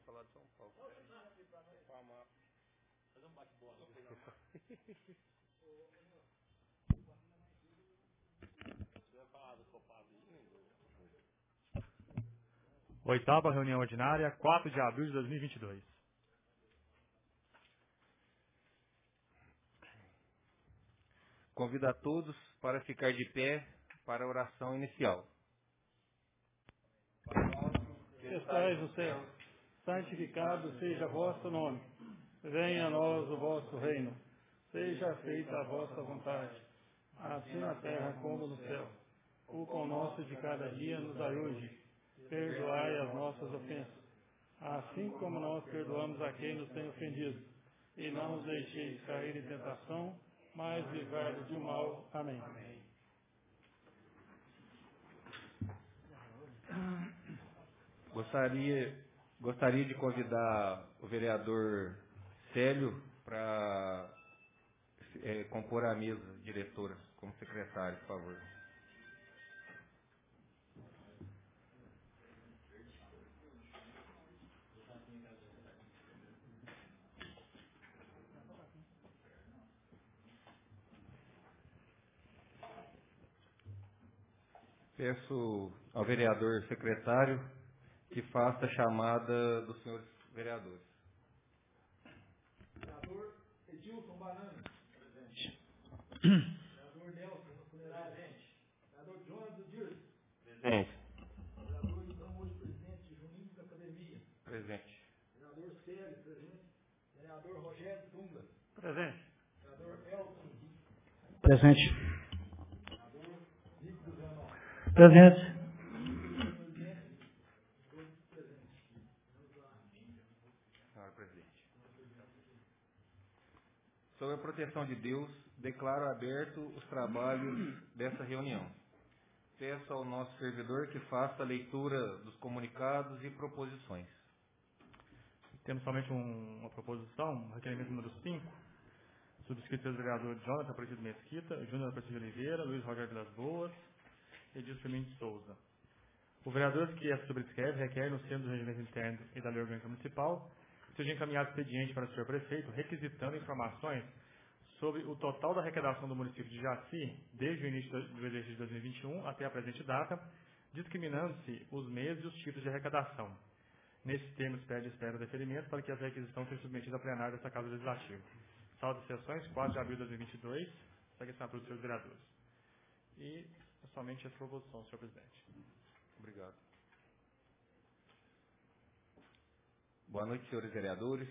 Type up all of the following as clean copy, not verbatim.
falar de São Paulo. Fazer um bate-bola. Oitava reunião ordinária, 4 de abril de 2022. Convido a todos para ficar de pé para a oração inicial. Que estais no céu, santificado seja vosso nome. Venha a nós o vosso reino. Seja feita a vossa vontade, assim na terra como no céu. O pão nosso de cada dia nos dai hoje. Perdoai as nossas ofensas, assim como nós perdoamos a quem nos tem ofendido. E não nos deixeis cair em tentação, mas livrai-nos do mal. Amém. Gostaria de convidar o vereador Célio para compor a mesa diretora como secretário, por favor. Peço ao vereador secretário que faça a chamada dos senhores vereadores. Vereador Edilson Banana. Presente. Vereador Nelson Funerário. Presente. Vereador Jonas Dirce. Presente. Vereador, então, hoje, presidente Juninho da Academia. Presente. Vereador Célio, presente. Vereador Rogério Dunga. Presente. Vereador Elton. Presente. Vereador Nico Zanon. Presente. Senhora presidente. Sob a proteção de Deus, declaro aberto os trabalhos dessa reunião. Peço ao nosso servidor que faça a leitura dos comunicados e proposições. Temos somente uma proposição, requerimento número 5, subscrito pelo vereador Jonathan Aparecido Mesquita, Júnior Aparecido Oliveira, Luiz Roger Vilas Boas e Edilson Firmino de Souza. O vereador que essa subscreve requer, no centro do regimento interno e da lei orgânica municipal, seja encaminhado expediente para o senhor prefeito, requisitando informações sobre o total da arrecadação do município de Jaci, desde o início do exercício de 2021 até a presente data, discriminando-se os meses e os tipos de arrecadação. Nesses termos, pede espera o deferimento para que as requisições sejam submetidas ao plenário desta Casa Legislativa. Saldo de sessões, 4 de abril de 2022, segue a assinatura dos seus vereadores. E é somente essa proposição, senhor presidente. Obrigado. Boa noite, senhores vereadores,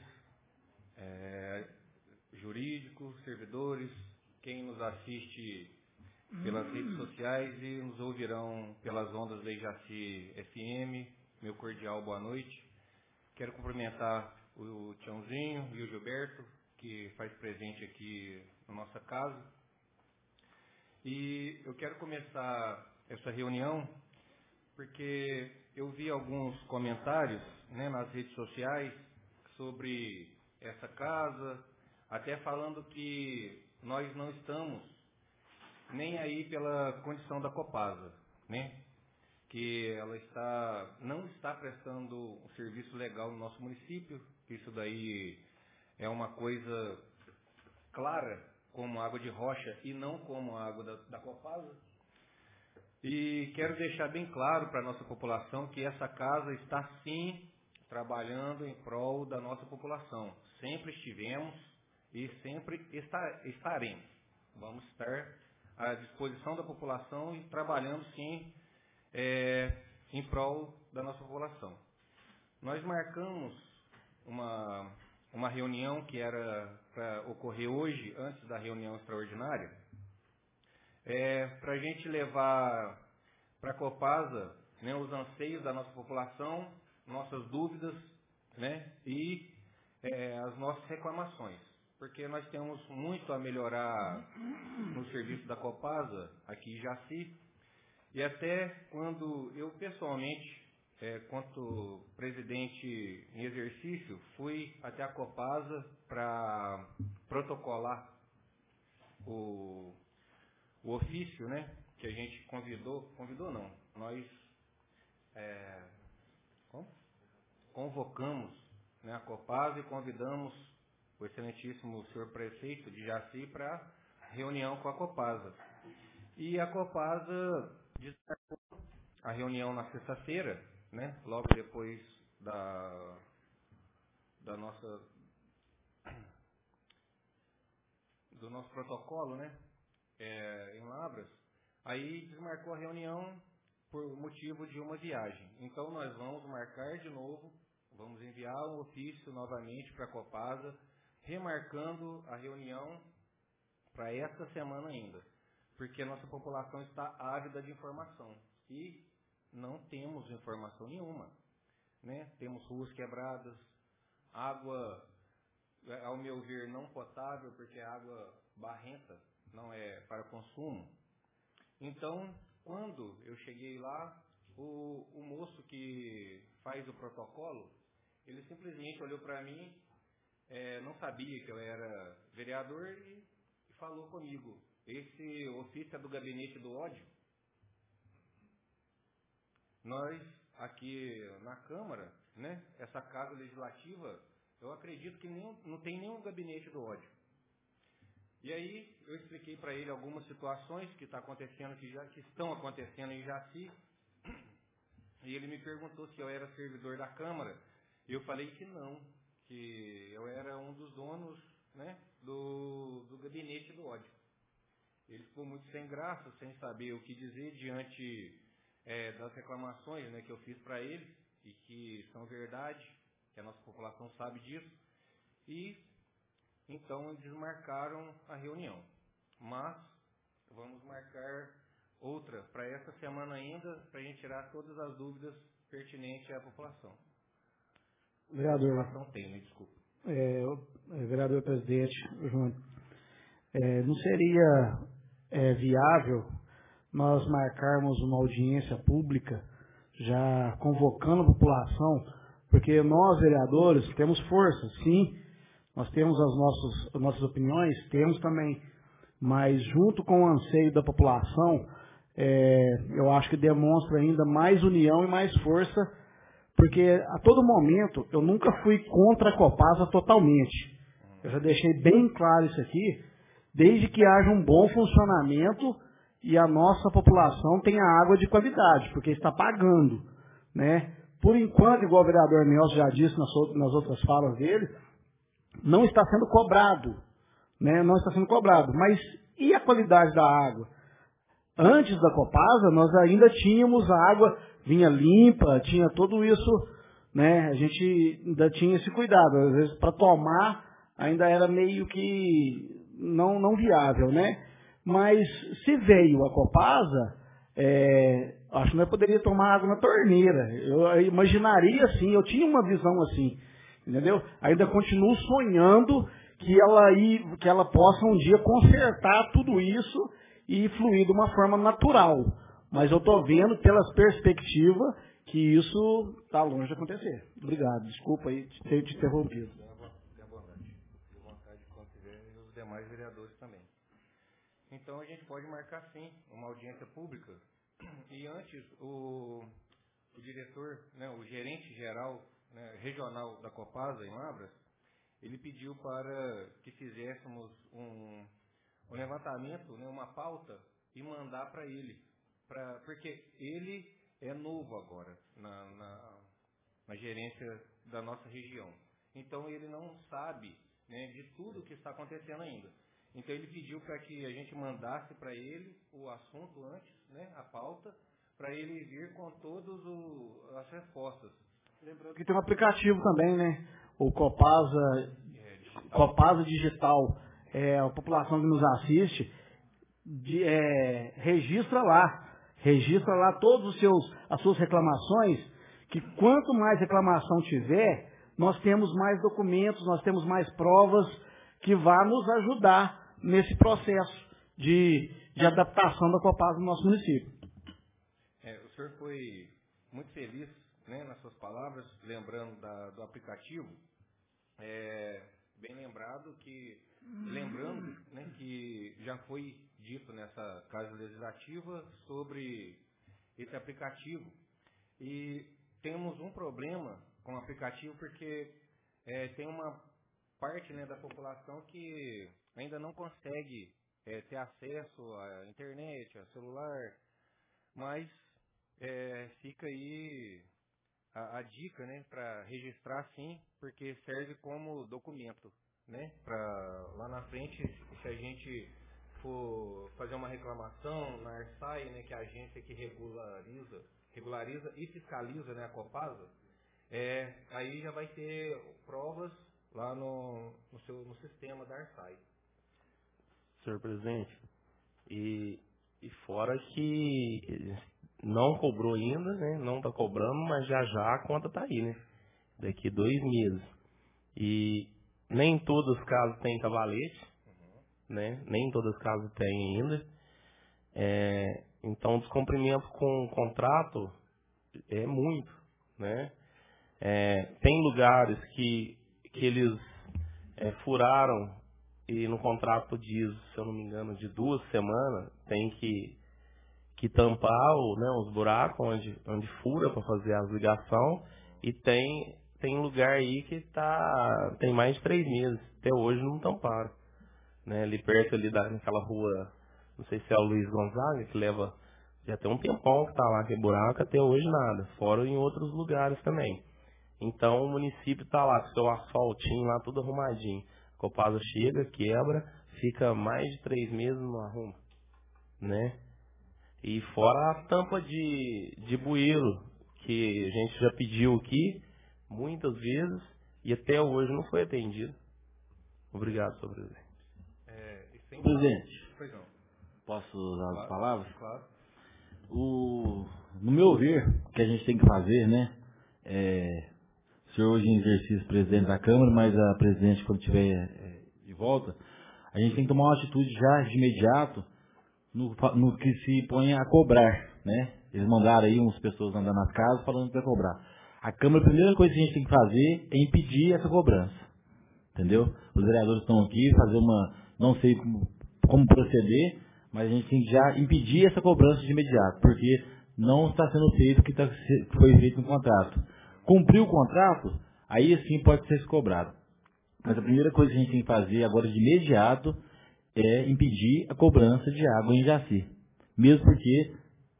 jurídicos, servidores, quem nos assiste pelas redes sociais e nos ouvirão pelas ondas da Jaci FM. Meu cordial boa noite. Quero cumprimentar o Tiãozinho e o Gilberto, que faz presente aqui na nossa casa. E eu quero começar essa reunião porque eu vi alguns comentários, né, nas redes sociais sobre essa casa, até falando que nós não estamos nem aí pela condição da Copasa, né? Que ela não está prestando um serviço legal no nosso município, que isso daí é uma coisa clara, como água de rocha e não como a água da Copasa. E quero deixar bem claro para a nossa população que essa casa está sim trabalhando em prol da nossa população. Sempre estivemos e sempre estaremos. Vamos estar à disposição da população e trabalhando sim em prol da nossa população. Nós marcamos uma reunião que era para ocorrer hoje, antes da reunião extraordinária, para a gente levar para a Copasa, né, os anseios da nossa população, nossas dúvidas, né, e as nossas reclamações. Porque nós temos muito a melhorar no serviço da Copasa, aqui em Jaci, e até quando eu pessoalmente, quanto presidente em exercício, fui até a Copasa para protocolar o ofício, né, que a gente convidou não, nós convocamos né, a Copasa, e convidamos o excelentíssimo senhor prefeito de Jaci para reunião com a Copasa. E a Copasa desmarcou a reunião na sexta-feira, né, logo depois do nosso protocolo, né, em Lavras. Aí desmarcou a reunião por motivo de uma viagem. Então nós vamos marcar de novo, vamos enviar um ofício novamente para a Copasa, remarcando a reunião para esta semana ainda, porque a nossa população está ávida de informação e não temos informação nenhuma, né? Temos ruas quebradas, água, ao meu ver, não potável, porque é água barrenta, não é para consumo. Então, quando eu cheguei lá, o moço que faz o protocolo, ele simplesmente olhou para mim, não sabia que eu era vereador e falou comigo: esse ofício é do gabinete do ódio. Nós, aqui na Câmara, né, essa casa legislativa, eu acredito que não tem nenhum gabinete do ódio. E aí eu expliquei para ele algumas situações que estão acontecendo em Jaci, e ele me perguntou se eu era servidor da Câmara. E eu falei que não, que eu era um dos donos, né, do gabinete do ódio. Ele ficou muito sem graça, sem saber o que dizer diante das reclamações, né, que eu fiz para ele, e que são verdade, que a nossa população sabe disso. E então desmarcaram a reunião. Mas vamos marcar outra para essa semana ainda, para a gente tirar todas as dúvidas pertinentes à população. Vereador, a população tem, me desculpa. Vereador presidente, Júnior, não seria viável nós marcarmos uma audiência pública já convocando a população, porque nós, vereadores, temos força, sim, nós temos as nossas opiniões, temos também, mas junto com o anseio da população, eu acho que demonstra ainda mais união e mais força, porque a todo momento eu nunca fui contra a Copasa totalmente. Eu já deixei bem claro isso aqui, desde que haja um bom funcionamento e a nossa população tenha água de qualidade, porque está pagando, né? Por enquanto, igual o vereador Nelson já disse nas outras falas dele, não está sendo cobrado, né? Não está sendo cobrado. Mas e a qualidade da água? Antes da Copasa, nós ainda tínhamos a água, vinha limpa, tinha tudo isso, né? A gente ainda tinha esse cuidado. Às vezes, para tomar, ainda era meio que não viável, né? Mas se veio a Copasa, acho que nós poderíamos tomar água na torneira. Eu imaginaria assim, eu tinha uma visão assim, entendeu? Ainda continuo sonhando que ela possa um dia consertar tudo isso e fluir de uma forma natural. Mas eu estou vendo pelas perspectivas que isso está longe de acontecer. Obrigado, desculpa aí ter te interrompido. Tenha vontade quando tiver, e os demais vereadores também. Então a gente pode marcar sim uma audiência pública. E antes o diretor, né, o gerente geral, né, regional da Copasa em Lavras, ele pediu para que fizéssemos um levantamento, né, uma pauta, e mandar para ele, porque ele é novo agora na gerência da nossa região. Então ele não sabe, né, de tudo que está acontecendo ainda. Então ele pediu para que a gente mandasse para ele o assunto antes, né, a pauta, para ele vir com todas as respostas. Lembrando que tem um aplicativo também, né? O Copasa Digital. A população que nos assiste registra lá todas as suas reclamações, que quanto mais reclamação tiver, nós temos mais documentos, nós temos mais provas que vão nos ajudar nesse processo de adaptação da Copasa no nosso município. O senhor foi muito feliz, né, nas suas palavras, lembrando do aplicativo. Bem lembrando que já foi dito nessa Casa Legislativa sobre esse aplicativo. E temos um problema com o aplicativo porque tem uma parte, né, da população que ainda não consegue ter acesso à internet, a celular, mas fica aí a dica, né, para registrar sim, porque serve como documento, né, para lá na frente, se a gente for fazer uma reclamação na ARSAI, né, que é a agência que regulariza e fiscaliza, né, a Copasa, aí já vai ter provas lá no sistema da ARSAI. Senhor presidente, e fora que não cobrou ainda, né? Não está cobrando, mas já a conta está aí, né? Daqui 2 meses. E nem todos os casos têm cavalete, né? Nem todos os casos têm ainda. Então, o descumprimento com o contrato é muito, né? Tem lugares que eles furaram e no contrato diz, se eu não me engano, de 2 semanas, tem que tampar os buracos onde fura para fazer as ligações, e tem lugar aí que tem mais de 3 meses, até hoje não tamparam, né? Ali perto naquela rua, não sei se é o Luiz Gonzaga, que leva já tem um tempão que está lá, que buraco, até hoje nada, fora em outros lugares também. Então o município está lá com seu asfaltinho lá, tudo arrumadinho. A Copasa chega, quebra, fica mais de 3 meses não arruma, né? E fora a tampa de bueiro, que a gente já pediu aqui muitas vezes e até hoje não foi atendido. Obrigado, senhor presidente. Presidente, posso usar as palavras? Claro. No meu ver, o que a gente tem que fazer, né? O senhor hoje em exercício presidente da Câmara, mas a presidente, quando estiver de volta, a gente tem que tomar uma atitude já de imediato no que se põe a cobrar, né? Eles mandaram aí umas pessoas andando nas casas falando que vai cobrar. A Câmara, a primeira coisa que a gente tem que fazer é impedir essa cobrança, entendeu? Os vereadores estão aqui, não sei como proceder, mas a gente tem que já impedir essa cobrança de imediato, porque não está sendo feito o que foi feito no contrato. Cumpriu o contrato, aí sim pode ser cobrado. Mas a primeira coisa que a gente tem que fazer agora de imediato é impedir a cobrança de água em Jaci. Mesmo porque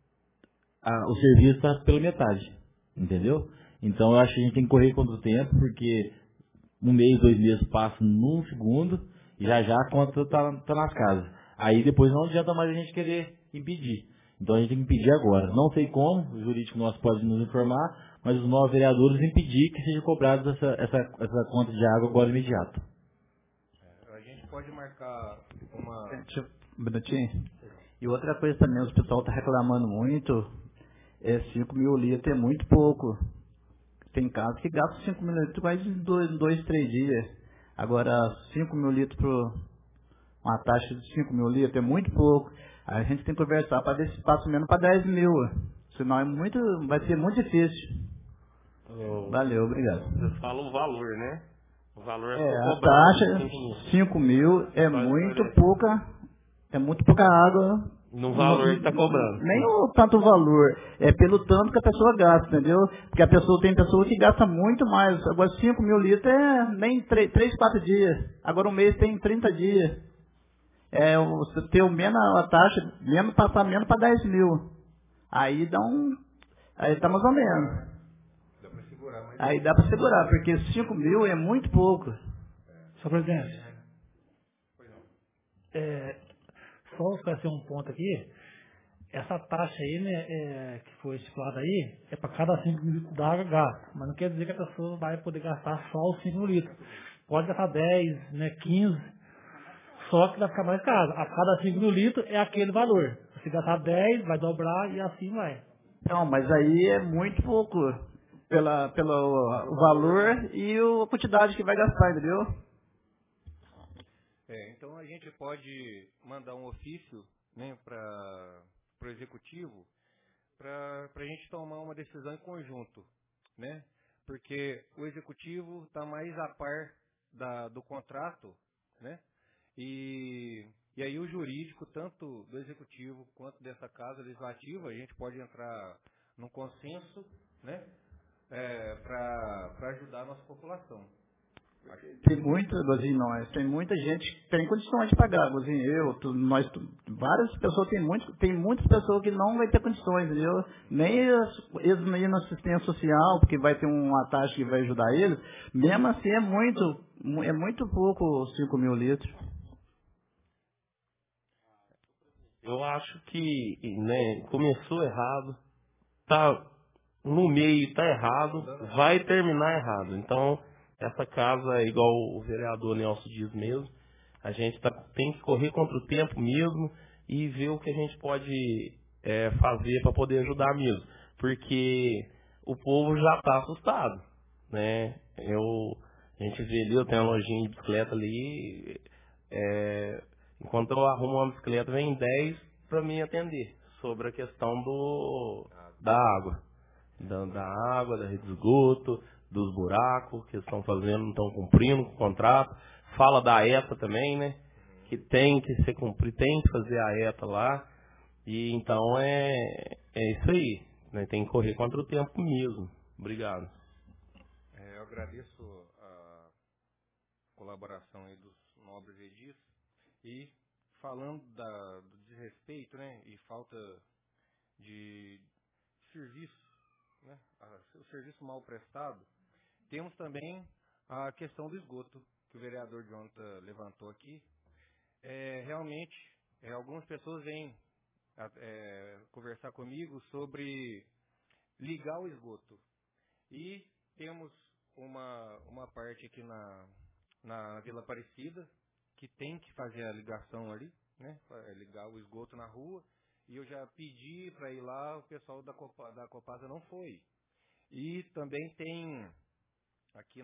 o serviço está pela metade, entendeu? Então eu acho que a gente tem que correr contra o tempo, porque 1 mês, 2 meses passam num segundo e já a conta está nas casas. Aí depois não adianta mais a gente querer impedir. Então a gente tem que impedir agora. Não sei como, o jurídico nosso pode nos informar, mas os 9 vereadores impedir que seja cobrada essa conta de água agora imediato. A gente pode marcar uma... Um minutinho. E outra coisa também, o pessoal está reclamando muito, 5 mil litros é muito pouco. Tem casos que gastam 5 mil litros mais de 2, 3 dias. Agora, 5 mil litros uma taxa de 5 mil litros é muito pouco. Aí a gente tem que conversar para ver se passa menos para 10 mil. Senão vai ser muito difícil. Valeu, obrigado. Você fala o valor, né? O valor a taxa 5 mil é muito pouca água. No valor que está cobrando. Nem tanto o valor, é pelo tanto que a pessoa gasta, entendeu? Porque tem pessoa que gasta muito mais. Agora 5 mil litros nem 3, 4 dias. Agora um mês tem 30 dias. Você ter a taxa, passar menos para 10 mil. Aí aí tá mais ou menos. Dá para segurar, mas... Aí dá para segurar, porque 5 mil é muito pouco. Senhor presidente, só esclarecer um ponto aqui. Essa taxa aí, né, que foi estipulada aí, é para cada 5 mil litros d'água gasta. Mas não quer dizer que a pessoa vai poder gastar só os 5 mil litros. Pode gastar 10, né, 15, só que vai ficar mais caro. A cada 5 mil litros é aquele valor. Se gastar 10, vai dobrar e assim vai. Não, mas aí é muito pouco pelo valor e a quantidade que vai gastar, entendeu? Então a gente pode mandar um ofício, né, para o executivo para a gente tomar uma decisão em conjunto, né? Porque o executivo está mais a par do contrato, né? E aí o jurídico, tanto do executivo quanto dessa casa legislativa, a gente pode entrar num consenso, né? Para ajudar a nossa população. Tem muita, Gozinho, tem muita gente que tem condições de pagar, Gozinho, várias pessoas, tem muitas pessoas que não vai ter condições, entendeu? Nem eles não ir na assistência social, porque vai ter uma taxa que vai ajudar eles, mesmo assim é muito pouco 5 mil litros. Eu acho que, né, começou errado, tá no meio, tá errado, vai terminar errado. Então, essa casa, igual o vereador Nelson diz mesmo, a gente tem que correr contra o tempo mesmo e ver o que a gente pode fazer para poder ajudar mesmo. Porque o povo já está assustado, né? A gente vê ali, eu tenho uma lojinha de bicicleta ali, enquanto eu arrumo uma bicicleta, vem 10 para me atender sobre a questão da água. Da água, da rede de esgoto, dos buracos que eles estão fazendo, não estão cumprindo o contrato. Fala da ETA também, né? Que tem que ser cumprido, tem que fazer a ETA lá. E então é isso aí, né? Tem que correr contra o tempo mesmo. Obrigado. Eu agradeço a colaboração aí dos nobres edis. E falando do desrespeito, né? E falta de serviço, né, o serviço mal prestado, temos também a questão do esgoto, que o vereador Jonathan levantou aqui. Realmente, algumas pessoas vêm conversar comigo sobre ligar o esgoto. E temos uma parte aqui na Vila Aparecida que tem que fazer a ligação ali, né, ligar o esgoto na rua. E eu já pedi para ir lá, o pessoal da Copasa não foi. E também tem aqui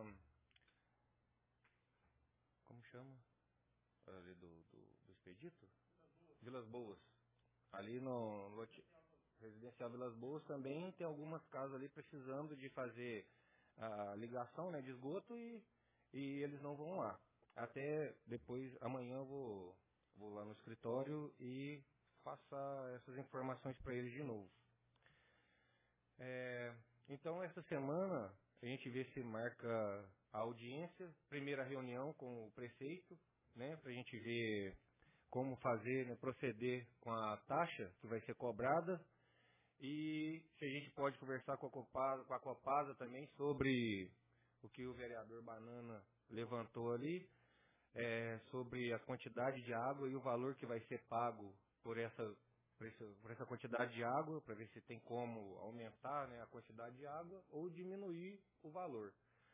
como chama? Ali do Expedito? Vilas Boas. Ali no Residencial Vilas Boas também tem algumas casas ali precisando de fazer a ligação, né, de esgoto e eles não vão lá. Até depois, amanhã eu vou lá no escritório e passar essas informações para eles de novo. Então, essa semana, a gente vê se marca a audiência, primeira reunião com o prefeito, né, para a gente ver como fazer, né, proceder com a taxa que vai ser cobrada e se a gente pode conversar com a Copasa também sobre o que o vereador Banana levantou ali, sobre a quantidade de água e o valor que vai ser pago por essa quantidade de água, para ver se tem como aumentar, né, a quantidade de água ou diminuir o valor.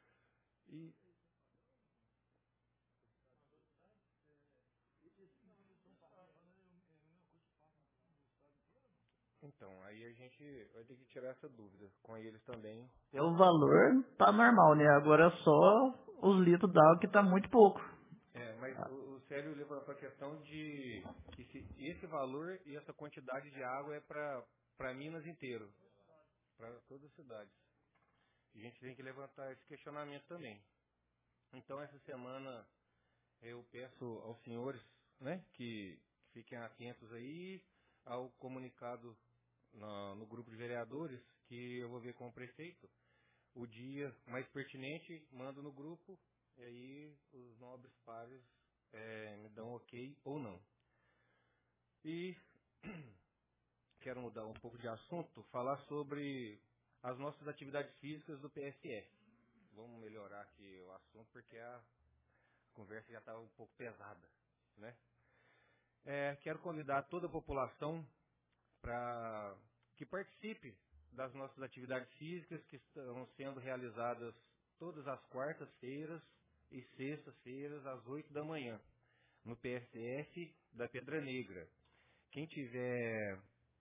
Então, aí a gente vai ter que tirar essa dúvida com eles também. O valor tá normal, né? Agora é só os litros d'água que tá muito pouco. Mas o Célio levantou a questão de que esse valor e essa quantidade de água é para Minas inteiro, para todas as cidades. A gente tem que levantar esse questionamento também. Então, essa semana, eu peço aos senhores, né, que fiquem atentos aí ao comunicado no grupo de vereadores, que eu vou ver com o prefeito. O dia mais pertinente, mando no grupo, e aí os nobres pares me dão ok ou não. E quero mudar um pouco de assunto, falar sobre as nossas atividades físicas do PSF. Vamos melhorar aqui o assunto, porque a conversa já está um pouco pesada, né? Quero convidar toda a população para que participe das nossas atividades físicas que estão sendo realizadas todas as quartas-feiras e sextas-feiras às 8 da manhã, no PSF da Pedra Negra. Quem tiver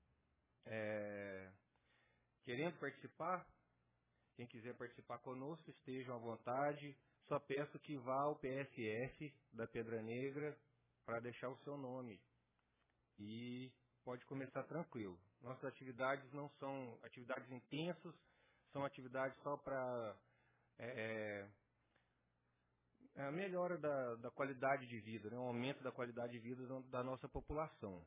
querendo participar, quem quiser participar conosco, estejam à vontade. Só peço que vá ao PSF da Pedra Negra para deixar o seu nome. E pode começar tranquilo. Nossas atividades não são atividades intensas, são atividades só para a melhora da qualidade de vida, né? Um aumento da qualidade de vida da nossa população.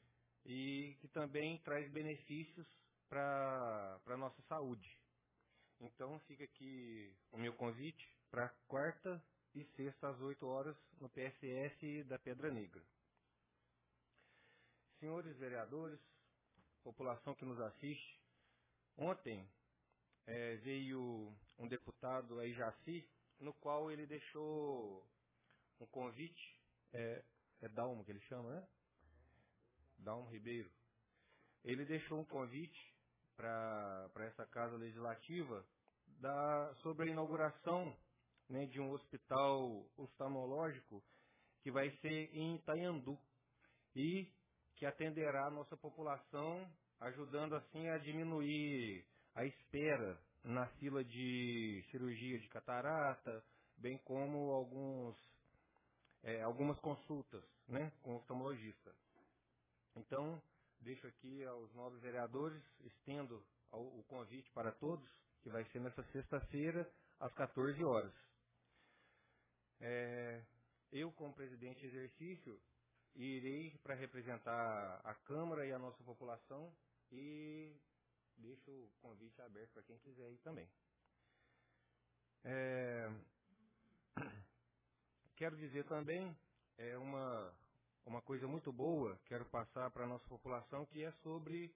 E que também traz benefícios para a nossa saúde. Então fica aqui o meu convite para quarta e sexta às 8 horas no PSS da Pedra Negra. Senhores vereadores, população que nos assiste, ontem veio um deputado aí, Jaci, no qual ele deixou um convite, é Dalmo que ele chama, né? Dalmo Ribeiro. Ele deixou um convite para essa Casa Legislativa sobre a inauguração, né, de um hospital oftalmológico que vai ser em Itanhandu e que atenderá a nossa população, ajudando assim a diminuir a espera na fila de cirurgia de catarata, bem como algumas consultas, né, com o oftalmologista. Então, deixo aqui aos nobres vereadores, estendo o convite para todos, que vai ser nessa sexta-feira, às 14 horas. Eu, como presidente de exercício, irei para representar a Câmara e a nossa população e deixo o convite aberto para quem quiser ir também. Quero dizer também, uma coisa muito boa, quero passar para a nossa população, que é sobre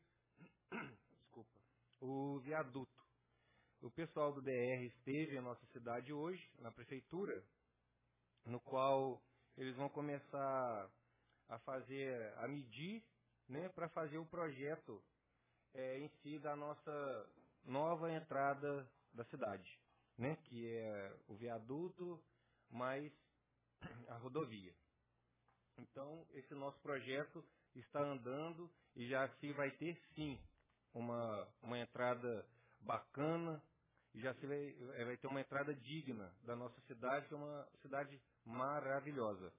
o viaduto. O pessoal do DR esteve em nossa cidade hoje, na prefeitura, no qual eles vão começar a medir, né, para fazer o projeto em si da nossa nova entrada da cidade, né, que é o viaduto mais a rodovia. Então, esse nosso projeto está andando e já se vai ter, sim, uma entrada bacana e já se vai ter uma entrada digna da nossa cidade, que é uma cidade maravilhosa.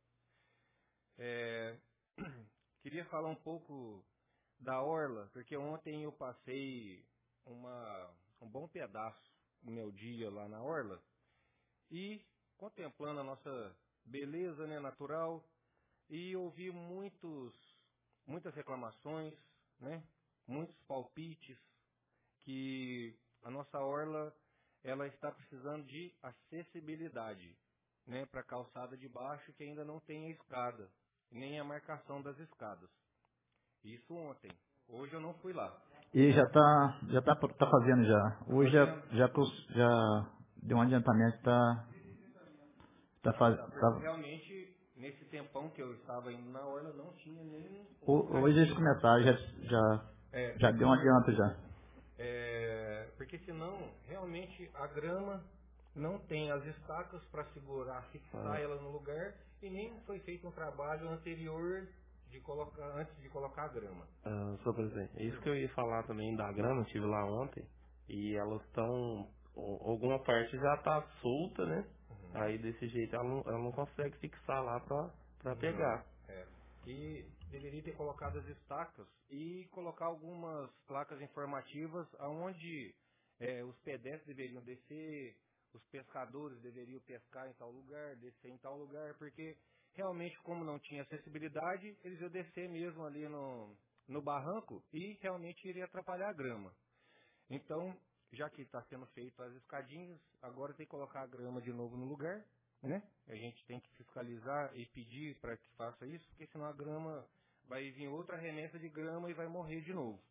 Queria falar um pouco da Orla, porque ontem eu passei um bom pedaço do meu dia lá na Orla e contemplando a nossa beleza, né, natural, e ouvi muitas reclamações, né, muitos palpites que a nossa Orla ela está precisando de acessibilidade, né, para a calçada de baixo, que ainda não tem a escada, nem a marcação das escadas. Isso ontem. Hoje eu não fui lá. E já tá fazendo já. Hoje já deu um adiantamento, tá fazendo. Realmente, nesse tempão que eu estava indo na Orla, não tinha nem... Hoje eles começaram, já deu um adianto já. Porque senão, realmente, a grama não tem as estacas para segurar, fixar ela no lugar, e nem foi feito um trabalho anterior antes de colocar a grama. Senhor presidente, isso que eu ia falar também da grama, eu estive lá ontem, e elas estão, alguma parte já está solta, né? Aí desse jeito ela não consegue fixar lá para pegar. E deveria ter colocado as estacas e colocar algumas placas informativas aonde os pedestres deveriam descer, os pescadores deveriam pescar em tal lugar, descer em tal lugar, porque realmente, como não tinha acessibilidade, eles iam descer mesmo ali no barranco e realmente iria atrapalhar a grama. Então, já que está sendo feito as escadinhas, agora tem que colocar a grama de novo no lugar, né? A gente tem que fiscalizar e pedir para que faça isso, porque senão a grama vai vir outra remessa de grama e vai morrer de novo.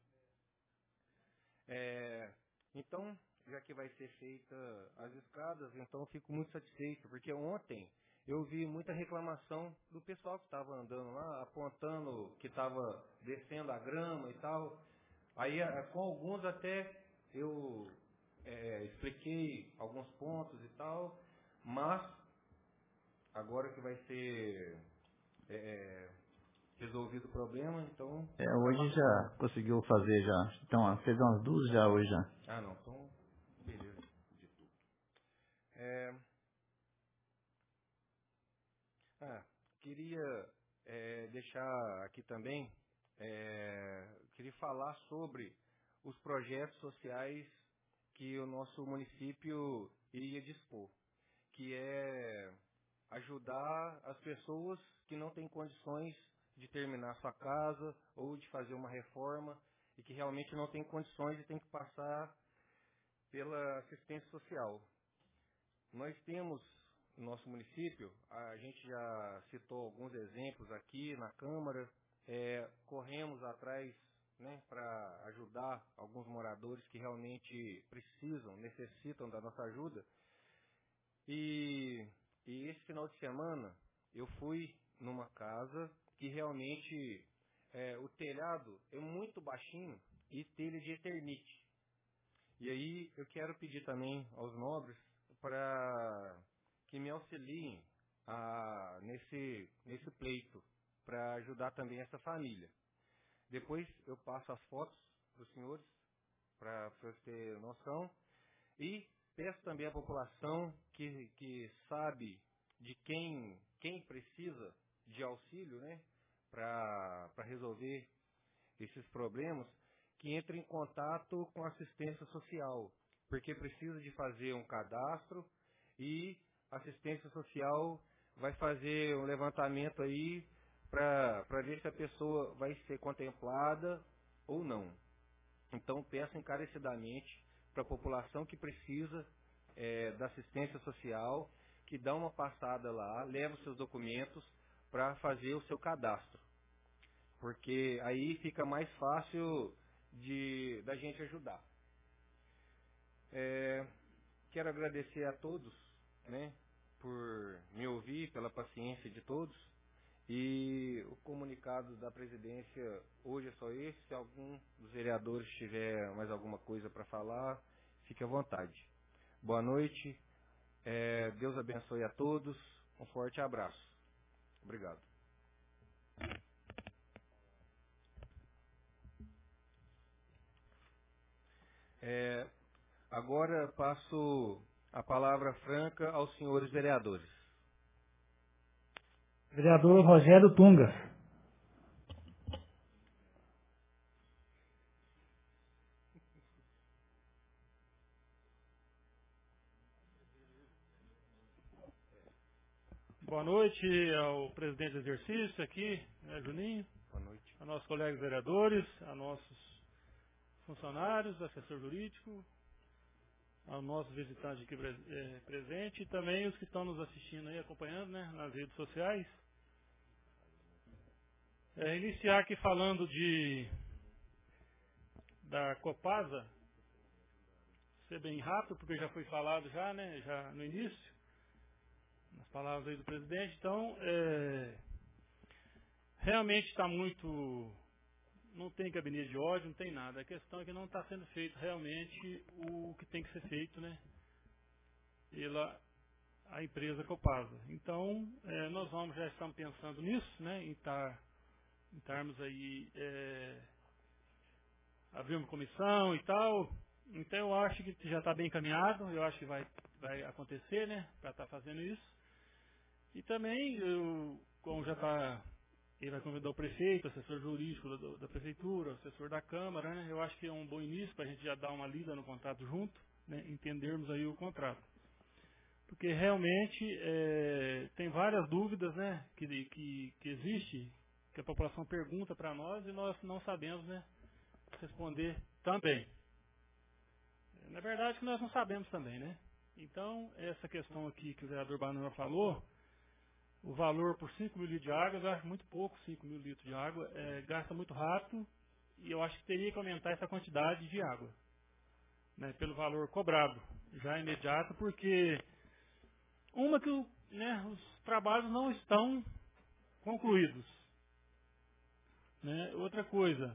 Então, já que vai ser feita as escadas, então eu fico muito satisfeito, porque ontem eu vi muita reclamação do pessoal que estava andando lá, apontando que estava descendo a grama e tal. Aí, com alguns até eu expliquei alguns pontos e tal, mas agora que vai ser resolvido o problema, então... Hoje já conseguiu fazer já. Então, fez umas duas já hoje já. Ah, não. Então, beleza. De tudo. Queria deixar aqui também, queria falar sobre os projetos sociais que o nosso município iria dispor, que é ajudar as pessoas que não têm condições de terminar sua casa ou de fazer uma reforma e que realmente não têm condições e tem que passar pela assistência social. Nós temos no nosso município, a gente já citou alguns exemplos aqui na Câmara, corremos atrás, né, para ajudar alguns moradores que realmente precisam, necessitam da nossa ajuda. E esse final de semana eu fui numa casa que realmente o telhado é muito baixinho e telha de eternite. E aí eu quero pedir também aos nobres para que me auxiliem nesse pleito, para ajudar também essa família. Depois eu passo as fotos para os senhores, para vocês terem noção, e peço também à população que sabe de quem precisa de auxílio, né, para resolver esses problemas, que entre em contato com a assistência social, porque precisa de fazer um cadastro e a assistência social vai fazer um levantamento aí para ver se a pessoa vai ser contemplada ou não. Então, peço encarecidamente para a população que precisa da assistência social, que dá uma passada lá, leva os seus documentos para fazer o seu cadastro. Porque aí fica mais fácil da gente ajudar. Quero agradecer a todos, né, por me ouvir, pela paciência de todos. E o comunicado da presidência hoje é só esse. Se algum dos vereadores tiver mais alguma coisa para falar, fique à vontade. Boa noite. Deus abençoe a todos. Um forte abraço. Obrigado. Agora passo a palavra franca aos senhores vereadores. Vereador Rogério Tungas. Boa noite ao presidente do exercício aqui, né, Juninho. Boa noite. A nossos colegas vereadores, a nossos funcionários, assessor jurídico, ao nosso visitante aqui presente e também os que estão nos assistindo aí, acompanhando, né, nas redes sociais. Iniciar aqui falando da Copasa, ser bem rápido, porque já foi falado já, né, já no início, nas palavras aí do presidente. Então, realmente está muito... Não tem gabinete de ódio, não tem nada. A questão é que não está sendo feito realmente o que tem que ser feito, né, pela a empresa Copasa. Então, nós já estamos pensando nisso, né, em estarmos aí abrir uma comissão e tal. Então eu acho que já está bem encaminhado, eu acho que vai acontecer, né, para estar fazendo isso. E também, como já está, ele vai convidar o prefeito, o assessor jurídico da prefeitura, o assessor da Câmara, né, eu acho que é um bom início para a gente já dar uma lida no contrato junto, né, entendermos aí o contrato. Porque realmente tem várias dúvidas, né, que existe, que a população pergunta para nós e nós não sabemos, né, responder também. Na verdade, que nós não sabemos também, né? Então, essa questão aqui que o vereador Banana falou, o valor por 5 mil litros de água, eu acho muito pouco, 5 mil litros de água, gasta muito rápido e eu acho que teria que aumentar essa quantidade de água, né, pelo valor cobrado, já imediato, porque os trabalhos não estão concluídos. Né? Outra coisa,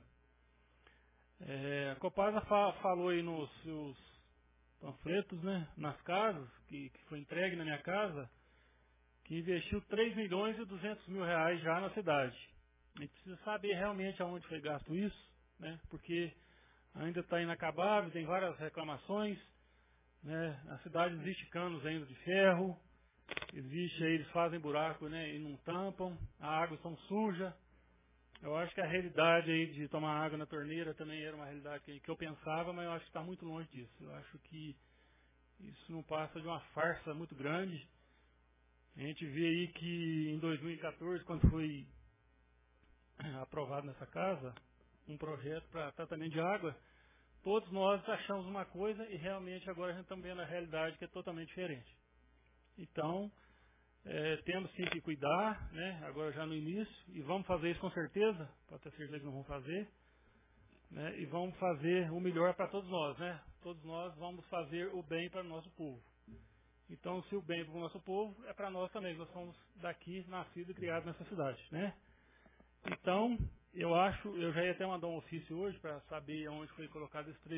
a Copasa falou aí nos seus panfletos, né, nas casas, que foi entregue na minha casa, que investiu 3 milhões e 200 mil reais já na cidade. A gente precisa saber realmente aonde foi gasto isso, né, porque ainda está inacabado, tem várias reclamações, né, na cidade existe canos ainda de ferro, existe aí, eles fazem buraco, né, e não tampam, a água está suja. Eu acho que a realidade aí de tomar água na torneira também era uma realidade que eu pensava, mas eu acho que está muito longe disso. Eu acho que isso não passa de uma farsa muito grande. A gente vê aí que em 2014, quando foi aprovado nessa casa um projeto para tratamento de água, todos nós achamos uma coisa e realmente agora a gente está vendo a realidade que é totalmente diferente. Então, temos sim que cuidar, né, agora já no início, e vamos fazer isso com certeza, pode ter certeza que não vamos fazer, né, e vamos fazer o melhor para todos nós, né? Todos nós vamos fazer o bem para o nosso povo. Então, se o bem para o nosso povo, é para nós também, nós somos daqui, nascidos e criados nessa cidade, né? Então, eu já ia até mandar um ofício hoje para saber onde foi colocado esses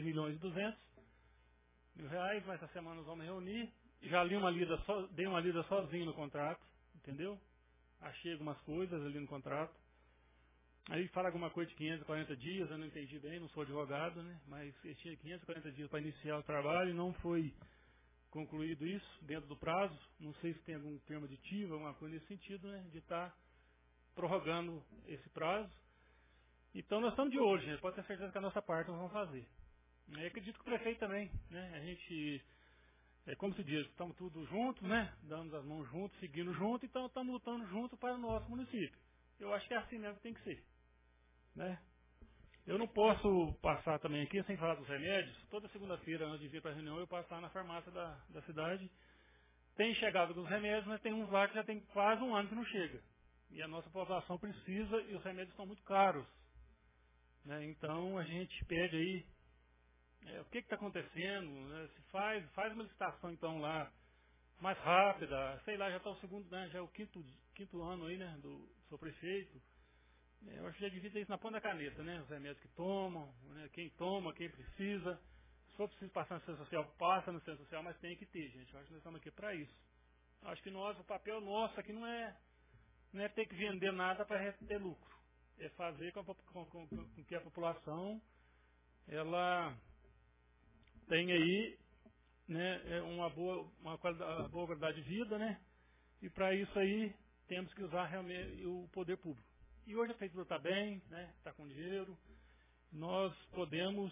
3.200.000 reais, mas essa semana nós vamos reunir. Já dei uma lida sozinho no contrato, entendeu? Achei algumas coisas ali no contrato. Aí fala alguma coisa de 540 dias, eu não entendi bem, não sou advogado, né? Mas ele tinha 540 dias para iniciar o trabalho e não foi concluído isso dentro do prazo. Não sei se tem algum termo aditivo, alguma coisa nesse sentido, né? De estar prorrogando esse prazo. Então nós estamos de olho, gente. Pode ter certeza que a nossa parte nós vamos fazer. Eu acredito que o prefeito também, né? A gente, como se diz, estamos tudo juntos, né? Dando as mãos juntos, seguindo junto, então estamos lutando junto para o nosso município. Eu acho que é assim mesmo que tem que ser, né? Eu não posso passar também aqui sem falar dos remédios. Toda segunda-feira, antes de vir para a reunião, eu passo lá na farmácia da cidade. Tem chegado alguns remédios, mas tem uns lá que já tem quase um ano que não chega. E a nossa população precisa e os remédios estão muito caros, né? Então a gente pede aí o que está acontecendo, né? Se faz uma licitação então lá mais rápida, sei lá, já está o segundo, né? Já é o quinto ano aí, né, do seu prefeito. Eu acho que já devia ter isso na ponta da caneta, né? Os remédios que tomam, né? Quem toma, quem precisa. Se for preciso passar no centro social, passa no centro social, mas tem que ter, gente. Eu acho que nós estamos aqui para isso. Eu acho que o papel nosso aqui não é ter que vender nada para ter lucro. É fazer com que a população ela tenha aí, né, uma boa qualidade de vida, né? E para isso aí temos que usar realmente o poder público. E hoje a prefeitura está bem, né? Está com dinheiro. Nós podemos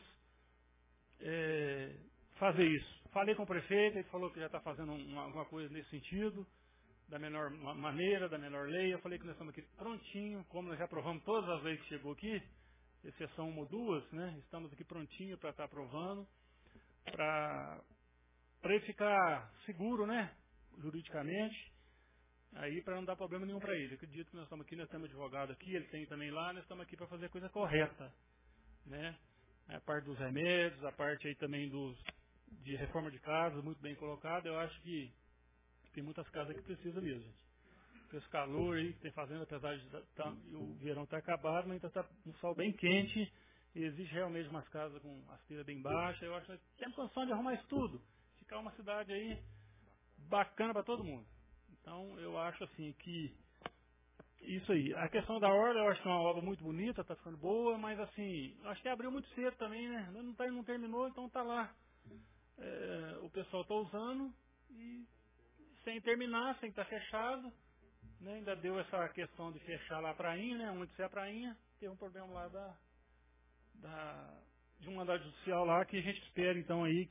fazer isso. Falei com o prefeito, ele falou que já está fazendo alguma coisa nesse sentido, da melhor maneira, da melhor lei. Eu falei que nós estamos aqui prontinho, como nós já aprovamos todas as leis que chegou aqui, exceção uma ou duas, né? Estamos aqui prontinho para estar aprovando, para ele ficar seguro, né? Juridicamente. Aí para não dar problema nenhum para ele. Eu acredito que nós estamos aqui, nós temos advogado aqui, ele tem também lá, nós estamos aqui para fazer a coisa correta, né? A parte dos remédios, a parte aí também de reforma de casa, muito bem colocada. Eu acho que tem muitas casas que precisam mesmo, gente. Esse calor aí que tem fazendo, apesar de o verão estar acabado, mas ainda está um sol bem quente, e existe realmente umas casas com as telhas bem baixas. Eu acho que temos condição de arrumar isso tudo, ficar uma cidade aí bacana para todo mundo. Então, eu acho assim que isso aí. A questão da orla, eu acho que é uma obra muito bonita, está ficando boa, mas assim, acho que abriu muito cedo também, né? Não terminou, então está lá. O pessoal está usando e sem terminar, sem estar fechado, né? Ainda deu essa questão de fechar lá a prainha, né? Onde ser a prainha, teve um problema lá de um mandado judicial lá que a gente espera então aí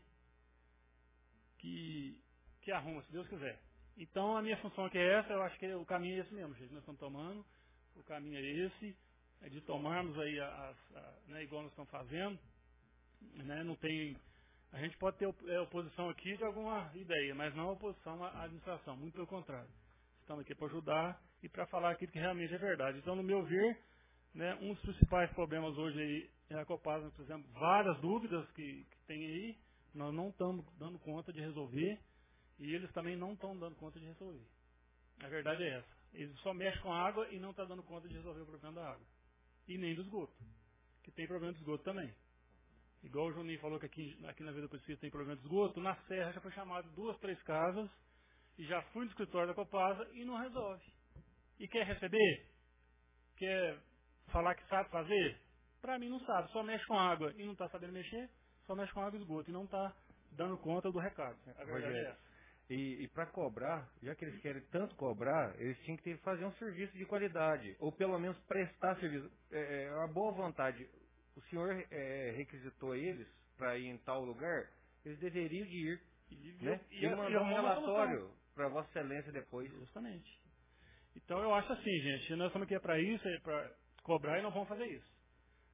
que arruma, se Deus quiser. Então, a minha função aqui é essa, eu acho que o caminho é esse mesmo, gente. Nós estamos tomando, o caminho é esse, é de tomarmos aí, né, igual nós estamos fazendo. Né, não tem, a gente pode ter oposição aqui de alguma ideia, mas não oposição à administração, muito pelo contrário. Estamos aqui para ajudar e para falar aquilo que realmente é verdade. Então, no meu ver, né, um dos principais problemas hoje aí é a Copasa, por exemplo, várias dúvidas que tem aí, nós não estamos dando conta de resolver. E eles também não estão dando conta de resolver. A verdade é essa. Eles só mexem com a água e não estão dando conta de resolver o problema da água. E nem do esgoto. Que tem problema de esgoto também. Igual o Juninho falou que aqui na Vila Precisa tem problema de esgoto, na Serra já foi chamado 2, 3 casas e já fui no escritório da Copasa e não resolve. E quer receber? Quer falar que sabe fazer? Para mim não sabe. Só mexe com água e não está sabendo mexer, só mexe com água e esgoto e não está dando conta do recado. A verdade é essa. E para cobrar, já que eles querem tanto cobrar, eles tinham que fazer um serviço de qualidade, ou pelo menos prestar serviço. É uma boa vontade. O senhor requisitou eles para ir em tal lugar, eles deveriam de ir. Né? E mandar um relatório para Vossa Excelência depois. Justamente. Então eu acho assim, gente, nós estamos aqui para isso, é para cobrar e não vamos fazer isso.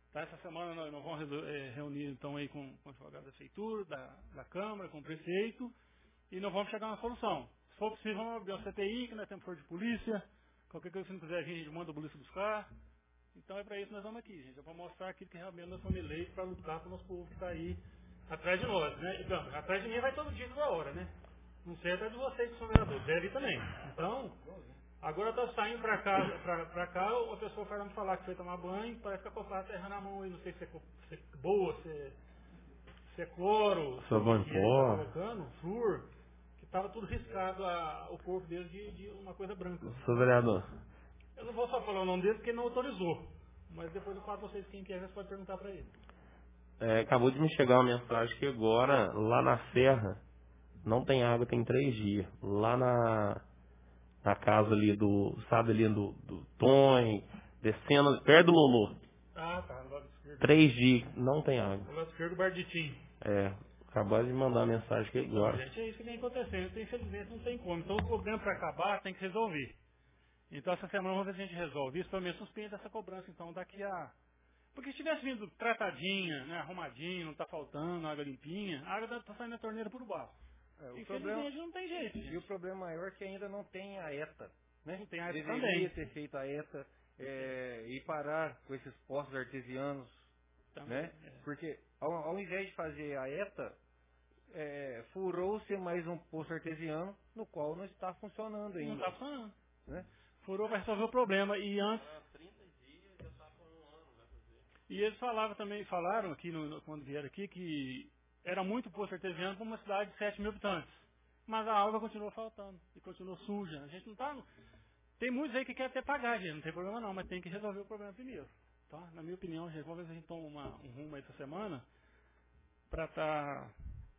Tá, essa semana nós vamos reunir então aí com o advogado da prefeitura, da Câmara, com o prefeito, e nós vamos chegar a uma solução. Se for possível, vamos abrir uma CPI, que nós temos força de polícia, qualquer coisa que não quiser, a gente manda a polícia buscar. Então é para isso que nós vamos aqui, gente. É para mostrar aquilo que realmente nós somos eleitos para lutar pelo nosso povo que está aí atrás de nós, né? Então, atrás de mim vai todo dia, toda hora, né? Não sei atrás de vocês que são vereadores, deve ir também. Então, agora eu estou saindo para cá, a pessoa vai me falar que foi tomar banho, parece que a copada está errando a mão aí, não sei se é boa, se é cloro, sabão em pó, colocando, flúor, que estava tudo riscado o corpo dele de uma coisa branca. Sou vereador. Eu não vou só falar o nome dele porque ele não autorizou, mas depois eu falo para vocês quem quer, vocês podem perguntar para ele. Acabou de me chegar uma mensagem que agora, lá na Serra, não tem água, tem 3 dias. Lá na casa ali sabe ali do Tonho, descendo, perto do Lolo. Ah, tá, no lado esquerdo. 3 dias, não tem água. No lado esquerdo do Barditim. Acabou de mandar uma mensagem aqui agora. Gente, é isso que vem acontecendo, então, infelizmente não tem como. Então o problema para acabar tem que resolver. Então essa semana vamos ver se a gente resolve isso, pelo menos suspende essa cobrança, então daqui a... Porque se tivesse vindo tratadinha, né, arrumadinho, não está faltando, água limpinha, a água está saindo da torneira por baixo. O problema não tem jeito. Gente. E o problema maior é que ainda não tem a ETA. Né? Não tem a ETA Deveria também. ter feito a ETA e parar com esses poços artesianos. Também, né? Porque ao invés de fazer a ETA, furou-se mais um poço artesiano no qual não está funcionando ainda. Não está funcionando. Né? Furou para resolver o problema. E antes... 30 dias já está com 1 ano, vai fazer. E eles falaram aqui, quando vieram aqui, que era muito poço artesiano para uma cidade de 7 mil habitantes. Mas a água continuou faltando. E continuou suja. A gente não está... Tem muitos aí que querem até pagar, gente. Não tem problema não, mas tem que resolver o problema primeiro. Tá? Na minha opinião, gente, vamos ver se a gente toma um rumo aí essa semana para estar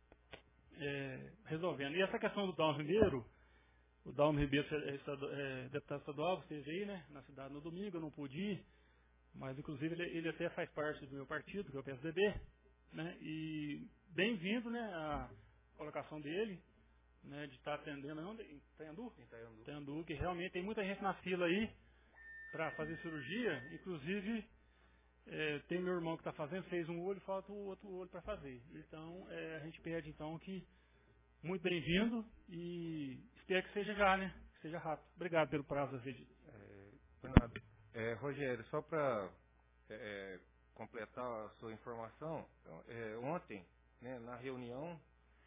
resolvendo. E essa questão do Dalmo Ribeiro, o Dalmo Ribeiro é deputado estadual, você esteve aí, né, na cidade no domingo, eu não pude ir, mas inclusive ele até faz parte do meu partido, que é o PSDB, né, e bem-vindo, né, a colocação dele, né, de estar atendendo em Itaiandu, que realmente tem muita gente na fila aí para fazer cirurgia, inclusive tem meu irmão que está fazendo, fez um olho, falta o outro olho para fazer. Então, a gente pede então que muito bem-vindo e espero que seja já, né? Que seja rápido. Obrigado pelo prazo da vida. Rogério, só para completar a sua informação, ontem, né, na reunião,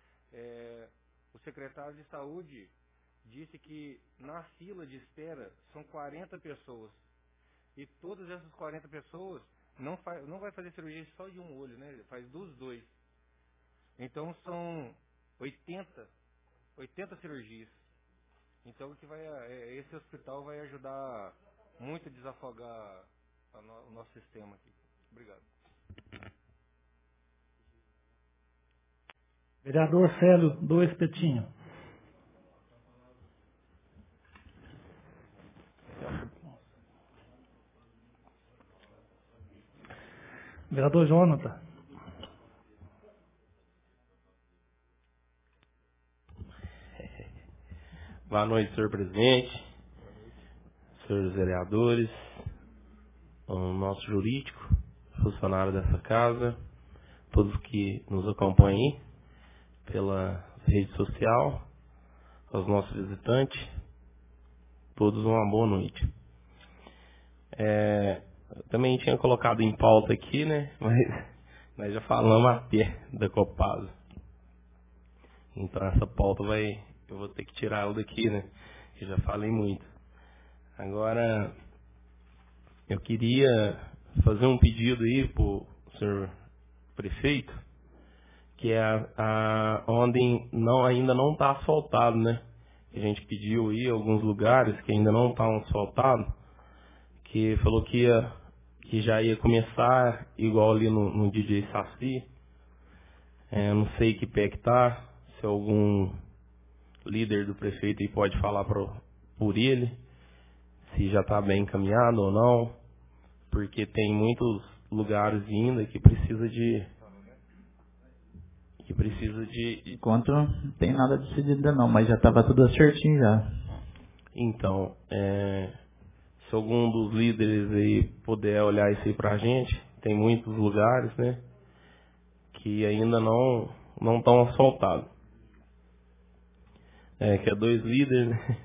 o secretário de Saúde disse que na fila de espera são 40 pessoas. E todas essas 40 pessoas não vai fazer cirurgia só de um olho, né? Faz dos dois. Então são 80 cirurgias. Então esse hospital vai ajudar muito a desafogar o nosso sistema aqui. Obrigado. Vereador Célio, 2 Petinho. Vereador Jonathan. Boa noite, senhor presidente, senhores vereadores, o nosso jurídico, funcionário dessa casa, todos que nos acompanham aí pela rede social, aos nossos visitantes, todos uma boa noite. Eu também tinha colocado em pauta aqui, né, mas nós já falamos até da Copasa. Então essa pauta eu vou ter que tirar ela daqui, né? Eu já falei muito. Agora, eu queria fazer um pedido aí pro senhor prefeito, que onde ainda não está asfaltado, né? A gente pediu aí alguns lugares que ainda não estão asfaltados, que falou que já ia começar igual ali no DJ Saci. Não sei que pé que tá, se algum líder do prefeito aí pode falar por ele, se já está bem encaminhado ou não, porque tem muitos lugares ainda que precisa de... Enquanto não tem nada decidido ainda não, mas já estava tudo certinho já. Então, se algum dos líderes aí puder olhar isso aí pra gente, tem muitos lugares, né, que ainda não estão asfaltados. Que é 2 líderes, né?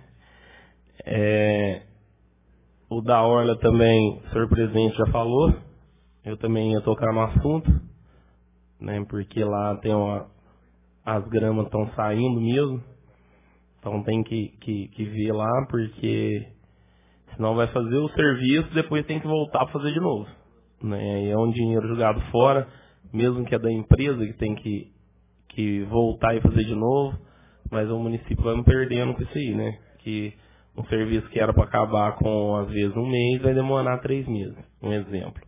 O da Orla também, o senhor presidente já falou. Eu também ia tocar no assunto, né? Porque lá tem as gramas estão saindo mesmo. Então tem que ver lá, porque senão vai fazer o serviço, depois tem que voltar para fazer de novo, né? E é um dinheiro jogado fora, mesmo que é da empresa que tem que voltar e fazer de novo, mas o município vai me perdendo com isso aí, né? Que um serviço que era para acabar com, às vezes, 1 mês, vai demorar 3 meses, um exemplo.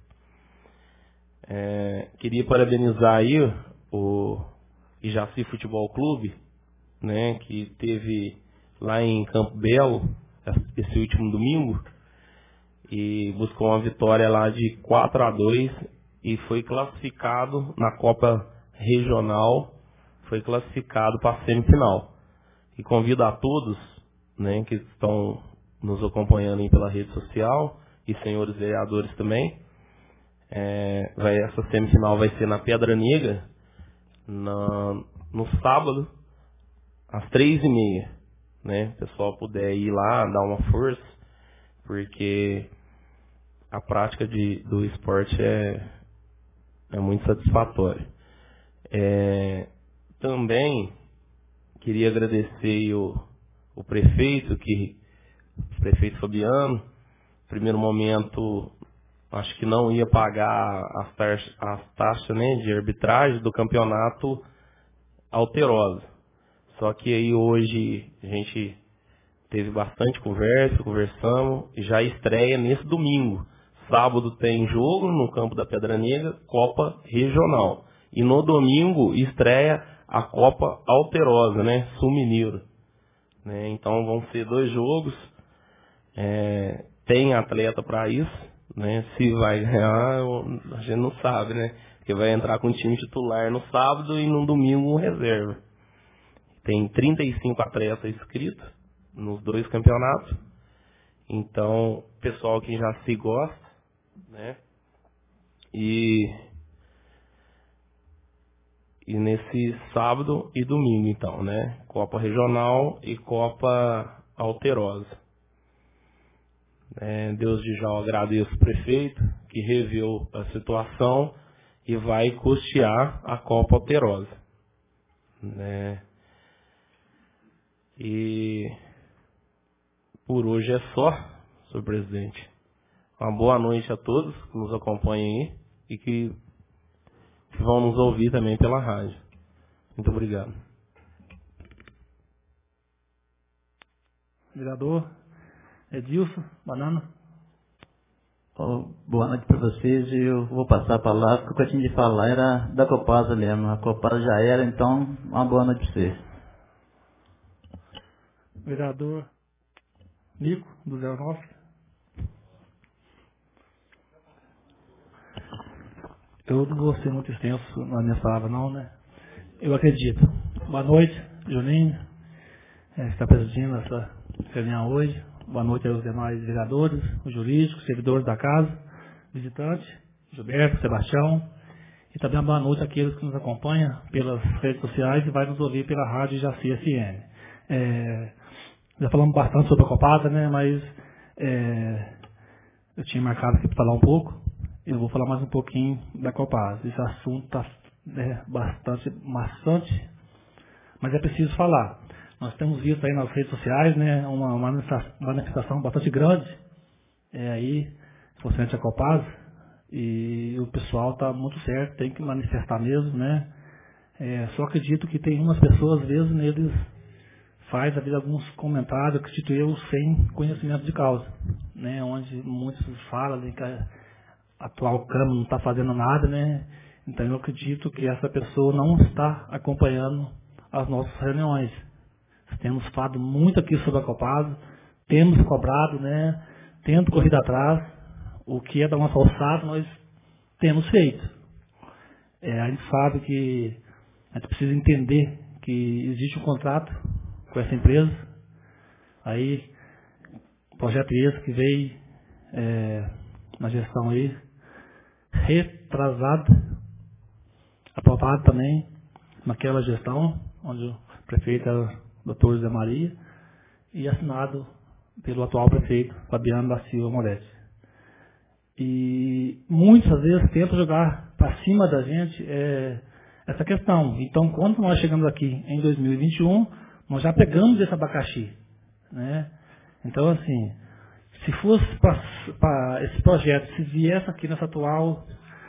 Queria parabenizar aí o Ijaci Futebol Clube, né, que teve lá em Campo Belo, esse último domingo, e buscou uma vitória lá de 4-2 e foi classificado na Copa Regional, foi classificado para a semifinal. E convido a todos, né, que estão nos acompanhando aí pela rede social, e senhores vereadores também. Essa semifinal vai ser na Pedra Negra, no sábado, às 3h30, né? Se o pessoal puder ir lá, dar uma força, porque a prática do esporte é muito satisfatória. Também queria agradecer o prefeito, o prefeito Fabiano. No primeiro momento, acho que não ia pagar as taxas, né, de arbitragem do campeonato Alterosa. Só que aí hoje a gente teve bastante conversamos, e já estreia nesse domingo. Sábado tem jogo no campo da Pedra Negra, Copa Regional. E no domingo estreia a Copa Alterosa, né, Sul Mineiro. Né, então vão ser 2 jogos. Tem atleta para isso, né? Se vai ganhar, a gente não sabe, né? Porque vai entrar com o time titular no sábado e no domingo reserva. Tem 35 atletas inscritos nos 2 campeonatos. Então, pessoal que já se gosta, né? E nesse sábado e domingo, então, né? Copa Regional e Copa Alterosa. Deus de já eu agradeço o prefeito que reviu a situação e vai custear a Copa Alterosa, né? E por hoje é só, senhor presidente. Uma boa noite a todos que nos acompanham aí e que vão nos ouvir também pela rádio. Muito obrigado. Vereador Edilson Banana. Boa noite para vocês. Eu vou passar a palavra, porque o que eu tinha de falar era da Copasa mesmo. A Copasa já era, então uma boa noite para vocês. Vereador Nico, do 09. Eu não vou ser muito extenso na minha palavra, não, né? Eu acredito. Boa noite, Juninho, que está presidindo essa reunião hoje. Boa noite aos demais vereadores, os jurídicos, servidores da casa, visitantes, Gilberto, Sebastião. E também uma boa noite àqueles que nos acompanham pelas redes sociais e vai nos ouvir pela rádio Jaci FM. Já falamos bastante sobre a Copasa, né? Mas eu tinha marcado aqui para falar um pouco. Eu vou falar mais um pouquinho da Copasa. Esse assunto está bastante maçante, mas é preciso falar. Nós temos visto aí nas redes sociais, né, uma manifestação bastante grande aí, frente à Copasa, e o pessoal está muito certo, tem que manifestar mesmo, né? Só acredito que tem umas pessoas, às vezes, neles faz às vezes alguns comentários que titulam sem conhecimento de causa, né? Onde muitos falam que a atual Câmara não está fazendo nada, né? Então eu acredito que essa pessoa não está acompanhando as nossas reuniões. Temos falado muito aqui sobre a Copasa, temos cobrado, né? Tendo corrido atrás, o que é da nossa alçada nós temos feito. A gente sabe que a gente precisa entender que existe um contrato com essa empresa. Aí, projeto esse que veio na gestão aí, retrasada, aprovado também naquela gestão, onde o prefeito era o Dr. José Maria, e assinado pelo atual prefeito, Fabiano da Silva Moretti. E muitas vezes tenta jogar para cima da gente essa questão. Então, quando nós chegamos aqui em 2021, nós já pegamos esse abacaxi, né? Então, assim, se fosse para esse projeto, se viesse aqui nessa atual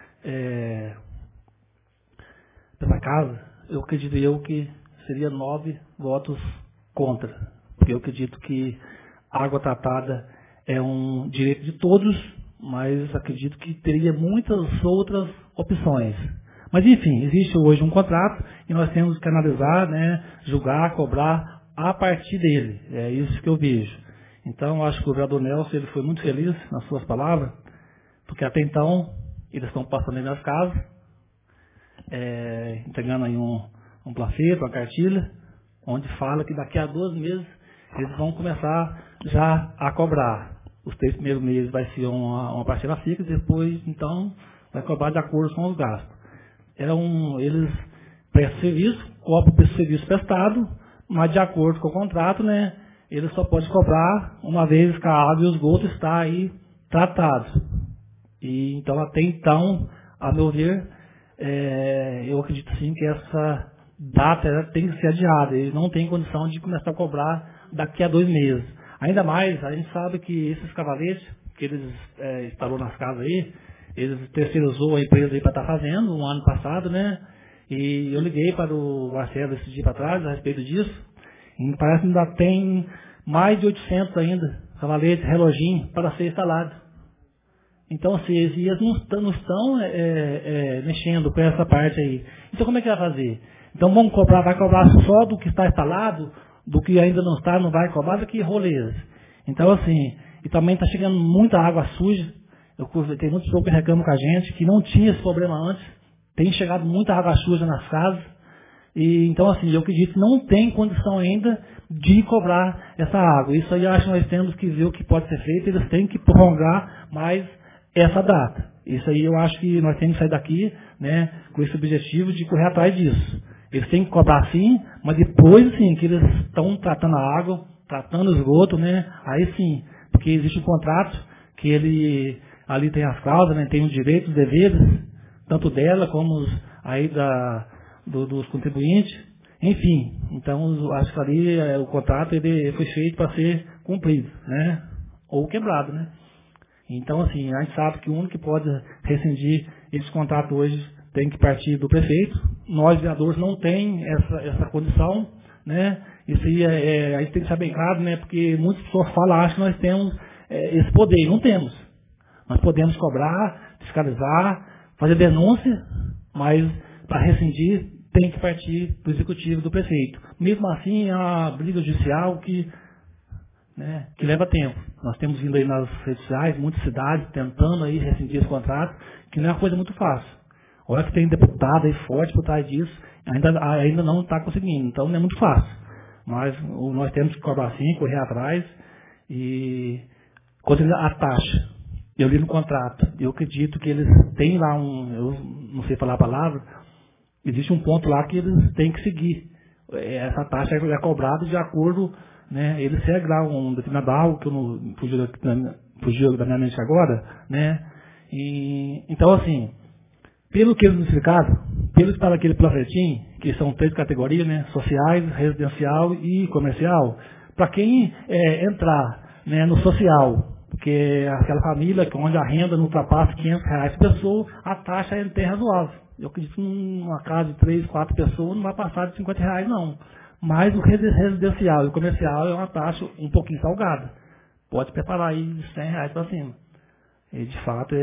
dessa casa, eu acredito que seria 9 votos contra. Porque eu acredito que a água tratada é um direito de todos, mas acredito que teria muitas outras opções. Mas, enfim, existe hoje um contrato e nós temos que analisar, né, julgar, cobrar a partir dele. É isso que eu vejo. Então, eu acho que o vereador Nelson ele foi muito feliz nas suas palavras, porque até então eles estão passando aí nas casas, entregando aí um panfleto, uma cartilha, onde fala que daqui a 12 meses eles vão começar já a cobrar. Os 3 primeiros meses vai ser uma parcela fixa, depois, então, vai cobrar de acordo com os gastos. Eles prestam serviço, cobram o serviço prestado, mas de acordo com o contrato, né, eles só podem cobrar uma vez que a água e o esgoto está aí tratados. E, então, até então, a meu ver, eu acredito sim que essa data tem que ser adiada. Eles não têm condição de começar a cobrar daqui a 2 meses. Ainda mais, a gente sabe que esses cavaletes que eles instalou nas casas aí, eles terceirizou a empresa aí para estar fazendo, no ano passado, né? E eu liguei para o Marcelo esse dia para trás a respeito disso, e parece que ainda tem mais de 800 ainda, cavaletes, reloginho, para ser instalado. Então, assim, eles não estão mexendo com essa parte aí. Então, como é que vai fazer? Então, vai cobrar só do que está instalado, do que ainda não está, não vai cobrar, daqui rolês. Então, assim, e também está chegando muita água suja. Tem muitas pessoas que reclamam com a gente, que não tinha esse problema antes. Tem chegado muita água suja nas casas. E, então, assim, eu acredito que não tem condição ainda de cobrar essa água. Isso aí eu acho que nós temos que ver o que pode ser feito. Eles têm que prolongar mais essa data. Isso aí eu acho que nós temos que sair daqui, né, com esse objetivo de correr atrás disso. Eles têm que cobrar sim, mas depois sim, que eles estão tratando a água, tratando o esgoto, né, aí sim, porque existe um contrato que ele ali tem as cláusulas, né, tem os direitos, os deveres, tanto dela como aí dos contribuintes, enfim. Então, acho que ali o contrato ele foi feito para ser cumprido, né, ou quebrado, né. Então, assim, a gente sabe que o único que pode rescindir esse contrato hoje tem que partir do prefeito. Nós, vereadores, não tem essa condição, né? Isso aí a gente tem que deixar bem claro, né? Porque muitas pessoas acham que nós temos esse poder. Não temos. Nós podemos cobrar, fiscalizar, fazer denúncia, mas para rescindir tem que partir do executivo do prefeito. Mesmo assim, é uma briga judicial que leva tempo. Nós temos vindo aí nas redes sociais, muitas cidades tentando aí rescindir esse contrato, que não é uma coisa muito fácil. Olha que tem deputado aí forte por trás disso, ainda não está conseguindo, então não é muito fácil. Mas nós temos que cobrar sim, correr atrás, e quanto a taxa, eu li no contrato, eu acredito que eles têm lá eu não sei falar a palavra, existe um ponto lá que eles têm que seguir. Essa taxa é cobrada de acordo, né, eles seguem lá um determinado algo que eu não fugiu da minha mente agora, né, e então assim, pelo que eles nos explicaram, pelo que está naquele panfletinho, que são 3 categorias, né, sociais, residencial e comercial, para quem entrar, né, no social, porque aquela família onde a renda não ultrapassa R$500 por pessoa, a taxa é até razoável. Eu acredito que numa casa de 3, 4 pessoas não vai passar de R$50 não. Mas o residencial e o comercial é uma taxa um pouquinho salgada. Pode preparar aí de R$100 para cima. E de fato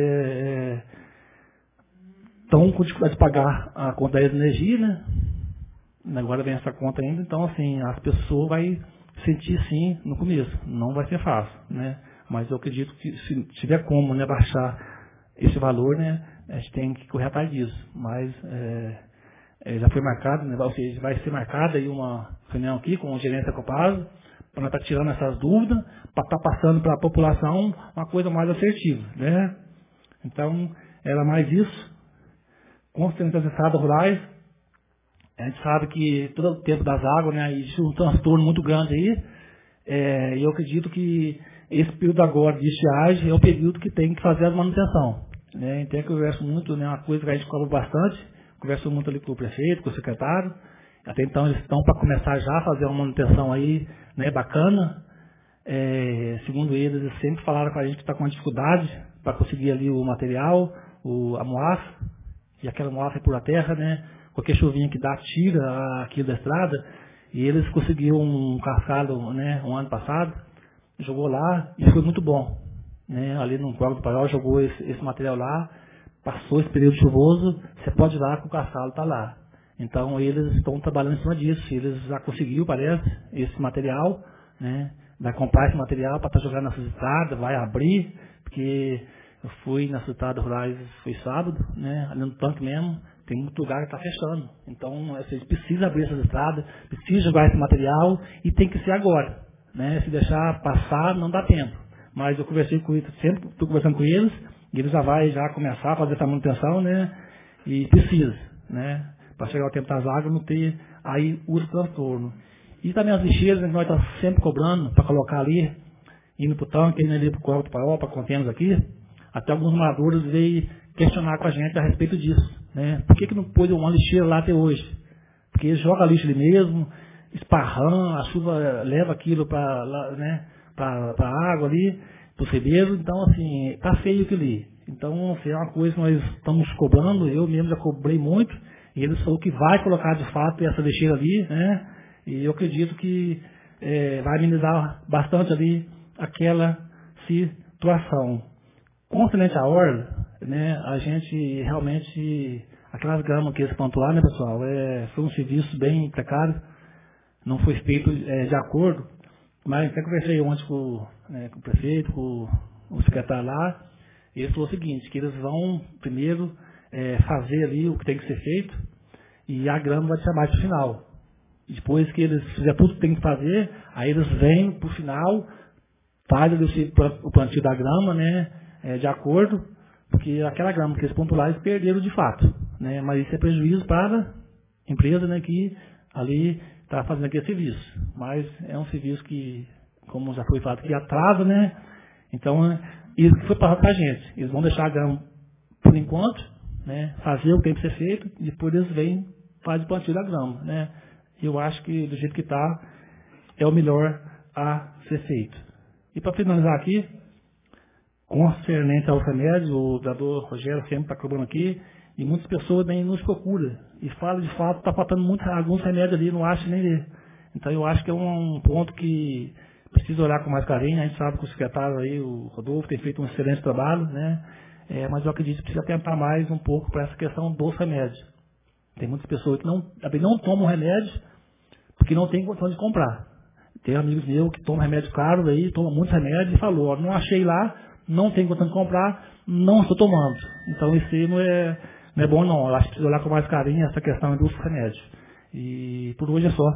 estão com dificuldade de pagar a conta da energia, né? Agora vem essa conta ainda, então assim, as pessoas vão sentir sim no começo, não vai ser fácil, né? Mas eu acredito que se tiver como, né, baixar esse valor, né, a gente tem que correr atrás disso. Mas já foi marcado, né, ou seja, vai ser marcada aí uma reunião aqui com o gerente da Copasa, para nós estar tirando essas dúvidas, para estar passando para a população uma coisa mais assertiva, né? Então, era mais isso. Construindo as estradas rurais, a gente sabe que todo o tempo das águas, né, existe um transtorno muito grande aí, e eu acredito que esse período agora de estiagem é o período que tem que fazer a manutenção. Né? Então eu converso muito, né, uma coisa que a gente cobra bastante, converso muito ali com o prefeito, com o secretário, até então eles estão para começar já a fazer uma manutenção aí, né, bacana. Segundo eles sempre falaram com a gente que está com uma dificuldade para conseguir ali o material, a moaça, e aquela moaça é por a terra, né? Qualquer chuvinha que dá, tira aquilo da estrada, e eles conseguiram um cascalho, né, um ano passado, jogou lá e foi muito bom. Né? Ali no Córrego do Paiol jogou esse material lá, passou esse período chuvoso, você pode ir lá que o cascalho está lá. Então eles estão trabalhando em cima disso, eles já conseguiram, parece, esse material, né? Vai comprar esse material para estar jogando nessas estradas, vai abrir, porque eu fui nas estradas rurais, foi sábado, né? Ali no tanque mesmo, tem muito lugar que está fechando. Então, vocês precisam abrir essas estradas, precisam jogar esse material e tem que ser agora. Né? Se deixar passar, não dá tempo. Mas eu conversei com eles, sempre estou conversando com eles, e eles já vai começar a fazer essa manutenção, né? E precisa, né? Para chegar ao tempo das águas, não ter aí o transtorno. E também as lixeiras, né, que nós estamos sempre cobrando para colocar ali, indo para o tanque, indo ali para o Córrego do Paiol, para contêineres aqui. Até alguns moradores veio questionar com a gente a respeito disso. Né? Por que não pôs uma lixeira lá até hoje? Porque joga lixo ali mesmo, esparrama, a chuva leva aquilo para, né, a água ali, para o ribeiro, então assim, está feio aquilo ali. Então, assim, é uma coisa que nós estamos cobrando, eu mesmo já cobrei muito, e eles falaram que vai colocar de fato essa lixeira ali, né? E eu acredito que vai amenizar bastante ali aquela situação. Concernente à orla, né, a gente realmente, aquelas gramas que eles plantou lá, né, pessoal, foi um serviço bem precário, não foi feito de acordo, mas até conversei ontem com o prefeito, com o secretário lá, e ele falou o seguinte, que eles vão primeiro fazer ali o que tem que ser feito, e a grama vai ser mais para o final. Depois que eles fizerem tudo que tem que fazer, aí eles vêm para o final, fazem o plantio da grama, né, de acordo, porque aquela grama que eles plantam lá, eles perderam de fato. Né, mas isso é prejuízo para a empresa, né, que ali está fazendo aquele serviço. Mas é um serviço que, como já foi falado, que atrasa, né? Então, isso que foi passado para a gente. Eles vão deixar a grama por enquanto, né, fazer o que tem que ser feito, e depois eles vêm fazem o plantio da grama. Né? E eu acho que, do jeito que está, é o melhor a ser feito. E para finalizar aqui, concernente ao remédio, o vereador Rogério sempre está cobrando aqui, e muitas pessoas nem nos procuram. E fala, de fato, está faltando alguns remédios ali, não acha nem ler. Então eu acho que é um ponto que precisa olhar com mais carinho. A gente sabe que o secretário aí, o Rodolfo, tem feito um excelente trabalho, né? Mas eu acredito que precisa tentar mais um pouco para essa questão dos remédios. Tem muitas pessoas que não tomam remédio porque não tem condição de comprar. Tem amigos meus que tomam remédios caros aí, tomam muitos remédios e falou, não achei lá, não tenho condição de comprar, não estou tomando. Então isso aí não é bom não. Eu acho que precisa olhar com mais carinho essa questão dos remédios. E por hoje é só.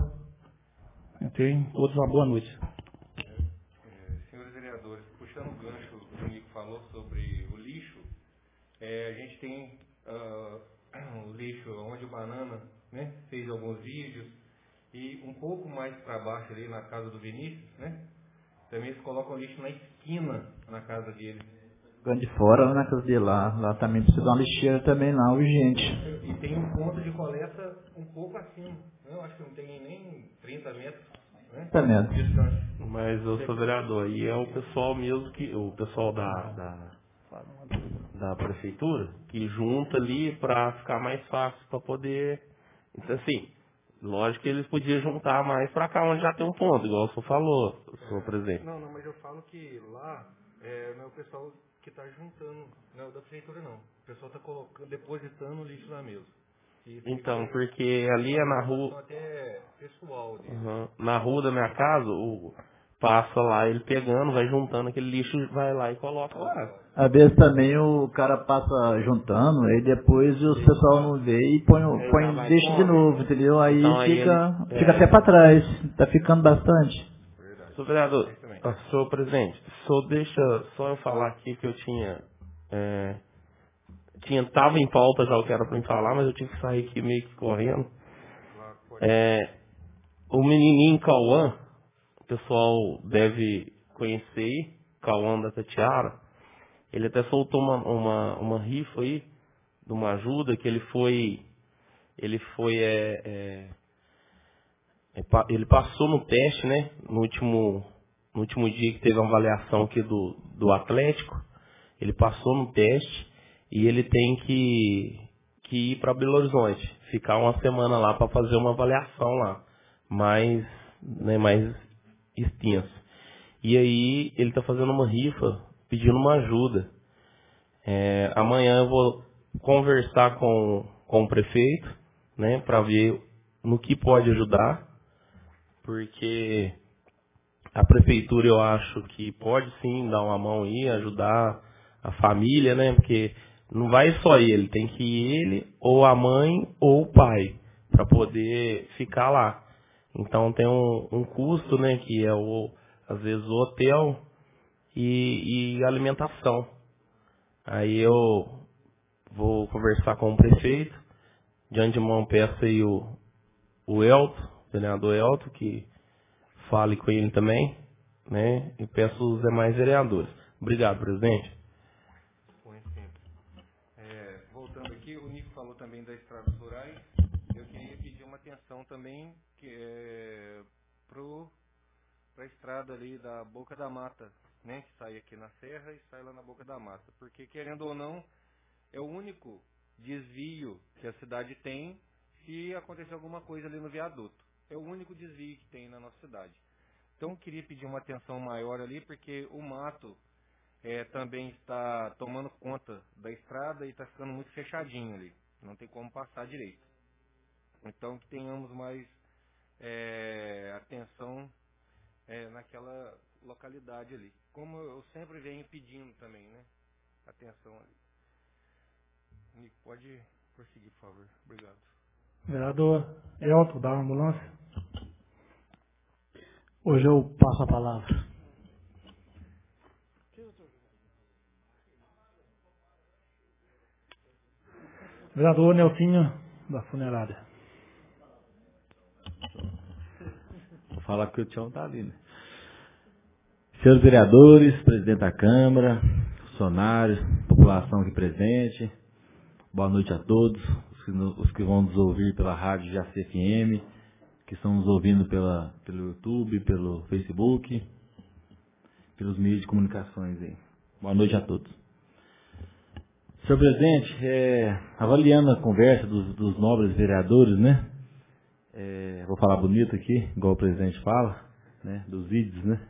Tenham todos uma boa noite. Senhores vereadores, puxando o gancho que o Nico falou sobre o lixo, a gente tem o lixo onde o Banana, né, fez alguns vídeos, e um pouco mais para baixo ali na casa do Vinícius, né, também eles colocam lixo na esquina na casa dele. Ficando de fora, lá na casa dele, lá também precisa de uma lixeira também lá, urgente. E tem um ponto de coleta um pouco acima, né? Eu acho que não tem nem 30 metros, né? 30 metros. Mas o seu vereador, aí é o pessoal mesmo o pessoal da prefeitura que junta ali para ficar mais fácil para poder. Então, assim, lógico que eles podiam juntar mais para cá onde já tem um ponto, igual o senhor falou, senhor presidente. Não, mas eu falo que lá não é o pessoal que está juntando, não é o da prefeitura não. O pessoal está depositando o lixo lá mesmo. Então, porque ali é na rua. Até pessoal. Na rua da minha casa, passa lá ele pegando, vai juntando aquele lixo, vai lá e coloca lá. Às vezes também o cara passa juntando, aí depois o pessoal não vê e põe deixa de novo, entendeu? Aí então, fica até para trás, tá ficando bastante. Senhor vereador, senhor presidente, deixa só eu falar aqui que eu tinha Tava em pauta já o que era para me falar, mas eu tive que sair aqui meio que correndo. O menininho Cauã, o pessoal deve conhecer, Cauã da Tatiara. Ele até soltou uma rifa aí, de uma ajuda, que ele passou no teste, né? No último dia que teve uma avaliação aqui do Atlético, ele passou no teste e ele tem que ir para Belo Horizonte, ficar uma semana lá para fazer uma avaliação lá, mais extensa. E aí ele está fazendo uma rifa, pedindo uma ajuda. Amanhã eu vou conversar com o prefeito, né, para ver no que pode ajudar, porque a prefeitura eu acho que pode sim dar uma mão aí, ajudar a família, né, porque não vai só ele, tem que ir ele, ou a mãe, ou o pai, para poder ficar lá. Então tem um custo, né, que é às vezes o hotel e alimentação. Aí eu vou conversar com o prefeito, de antemão peço aí o Elton, o vereador Elton, que fale com ele também, né, e peço os demais vereadores. Obrigado, presidente. Voltando aqui, o Nico falou também das estradas rurais. Eu queria pedir uma atenção também para a estrada ali da Boca da Mata, né, que sai aqui na Serra e sai lá na Boca da Mata. Porque, querendo ou não, é o único desvio que a cidade tem se acontecer alguma coisa ali no viaduto. É o único desvio que tem na nossa cidade. Então, eu queria pedir uma atenção maior ali, porque o mato também está tomando conta da estrada e está ficando muito fechadinho ali. Não tem como passar direito. Então, que tenhamos mais atenção naquela localidade ali. Como eu sempre venho pedindo também, né? Atenção ali. Nico, pode prosseguir, por favor. Obrigado. Vereador Elton, da ambulância. Hoje eu passo a palavra. Vereador Nelsinho, da funerária. Vou falar que o Tião está ali, né? Senhores vereadores, presidente da Câmara, funcionários, população aqui presente, boa noite a todos, os que vão nos ouvir pela rádio Jaci FM, que estão nos ouvindo pelo YouTube, pelo Facebook, pelos meios de comunicações aí. Boa noite a todos. Senhor presidente, avaliando a conversa dos nobres vereadores, né? Vou falar bonito aqui, igual o presidente fala, né? Dos vídeos, né?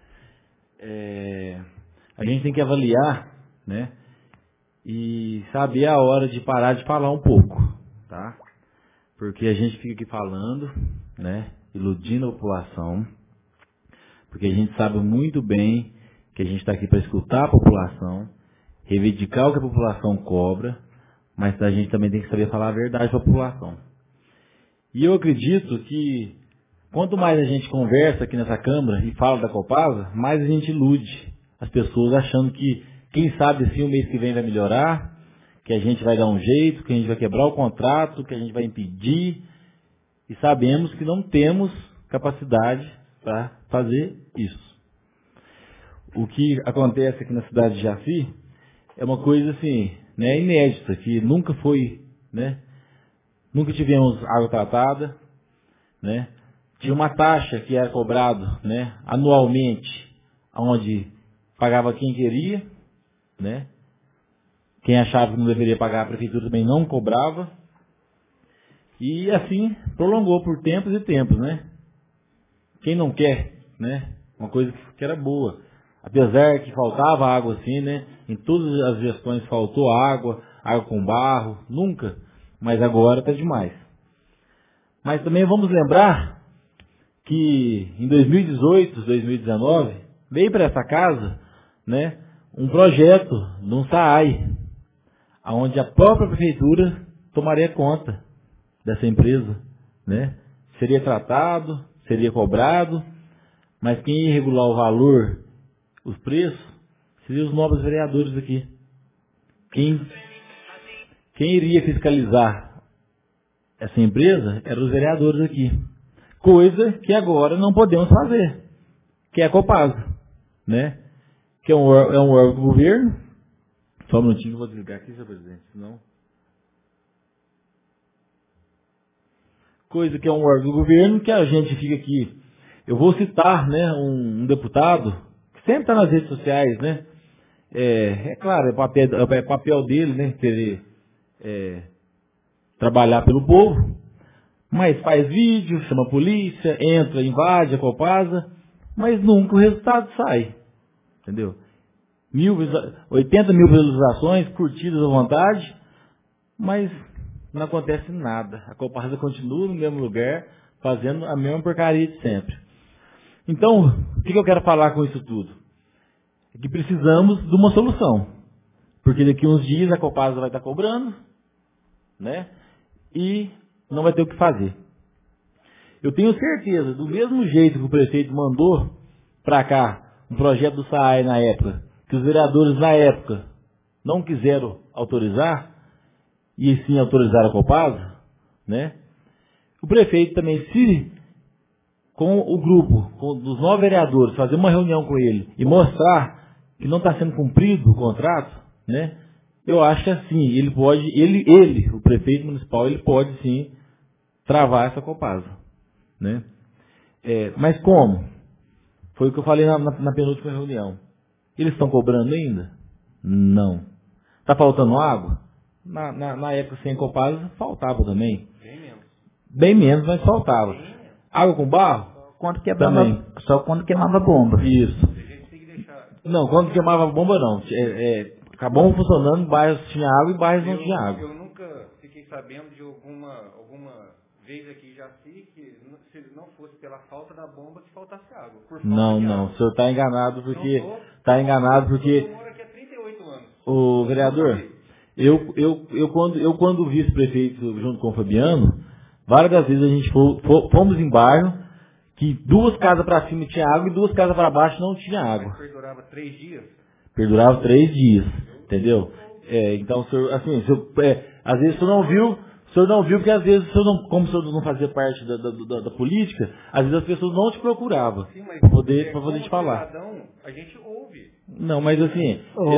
A gente tem que avaliar, né? E saber a hora de parar de falar um pouco, tá? Porque a gente fica aqui falando, né? Iludindo a população, porque a gente sabe muito bem que a gente está aqui para escutar a população, reivindicar o que a população cobra, mas a gente também tem que saber falar a verdade para a população. E eu acredito que quanto mais a gente conversa aqui nessa Câmara e fala da Copasa, mais a gente ilude as pessoas achando que, quem sabe, se o mês que vem vai melhorar, que a gente vai dar um jeito, que a gente vai quebrar o contrato, que a gente vai impedir, e sabemos que não temos capacidade para fazer isso. O que acontece aqui na cidade de Jaci é uma coisa assim, né, inédita, que nunca foi, né, nunca tivemos água tratada, né, tinha uma taxa que era cobrado, né, anualmente, onde pagava quem queria, né, quem achava que não deveria pagar, a prefeitura também não cobrava, e assim prolongou por tempos e tempos, né. Quem não quer, né, uma coisa que era boa. Apesar que faltava água assim, né? Em todas as gestões faltou água com barro, nunca. Mas agora está demais. Mas também vamos lembrar que em 2018, 2019, veio para essa casa, né, um projeto de um SAAI, onde a própria prefeitura tomaria conta dessa empresa, né? Seria tratado, seria cobrado, mas quem ia regular o valor, os preços, seriam os novos vereadores aqui. quem iria fiscalizar essa empresa eram os vereadores aqui. Coisa que agora não podemos fazer, que é a Copasa, né? Que é um órgão do governo. Só um minutinho, eu vou desligar aqui, senhor presidente, senão... Coisa que é um órgão do governo, que a gente fica aqui. Eu vou citar, né, um deputado, que sempre está nas redes sociais, né? É claro, é papel dele, né, querer trabalhar pelo povo, mas faz vídeo, chama a polícia, entra, invade a Copasa, mas nunca o resultado sai, entendeu? 80 mil visualizações, curtidas à vontade, mas não acontece nada. A Copasa continua no mesmo lugar, fazendo a mesma porcaria de sempre. Então, o que eu quero falar com isso tudo? É que precisamos de uma solução. Porque daqui a uns dias a Copasa vai estar cobrando, né? E não vai ter o que fazer. Eu tenho certeza, do mesmo jeito que o prefeito mandou para cá um projeto do SAAI na época, que os vereadores na época não quiseram autorizar, e sim autorizaram a Copasa, né? O prefeito também, se com o grupo, dos 9 vereadores, fazer uma reunião com ele e mostrar que não está sendo cumprido o contrato, né? Eu acho que assim, ele pode, o prefeito municipal, ele pode sim travar essa Copasa, né? Mas como? Foi o que eu falei na penúltima reunião. Eles estão cobrando ainda? Não. Está faltando água? Na época sem Copasa, faltava também. Bem menos, mas faltava. Água com barro? Também. Só quando queimava bomba. Isso. Não, quando queimava bomba não. A bomba funcionando, bairros tinha água e bairros não tinha água. Eu nunca fiquei sabendo de alguma vez aqui em Jaci que se não fosse pela falta da bomba que faltasse água. Não, o senhor está enganado porque... Está enganado porque... Eu moro aqui há 38 anos. O vereador, eu quando vice-prefeito junto com o Fabiano, várias das vezes a gente fomos em bairro que 2 casas para cima tinha água e 2 casas para baixo não tinha água. Mas perdurava 3 dias? Perdurava 3 dias, entendeu? Então, o senhor, assim, às vezes o senhor não viu porque às vezes, como o senhor não fazia parte da política, às vezes as pessoas não te procuravam para poder te falar. Cidadão, a gente ouve. Não, mas assim...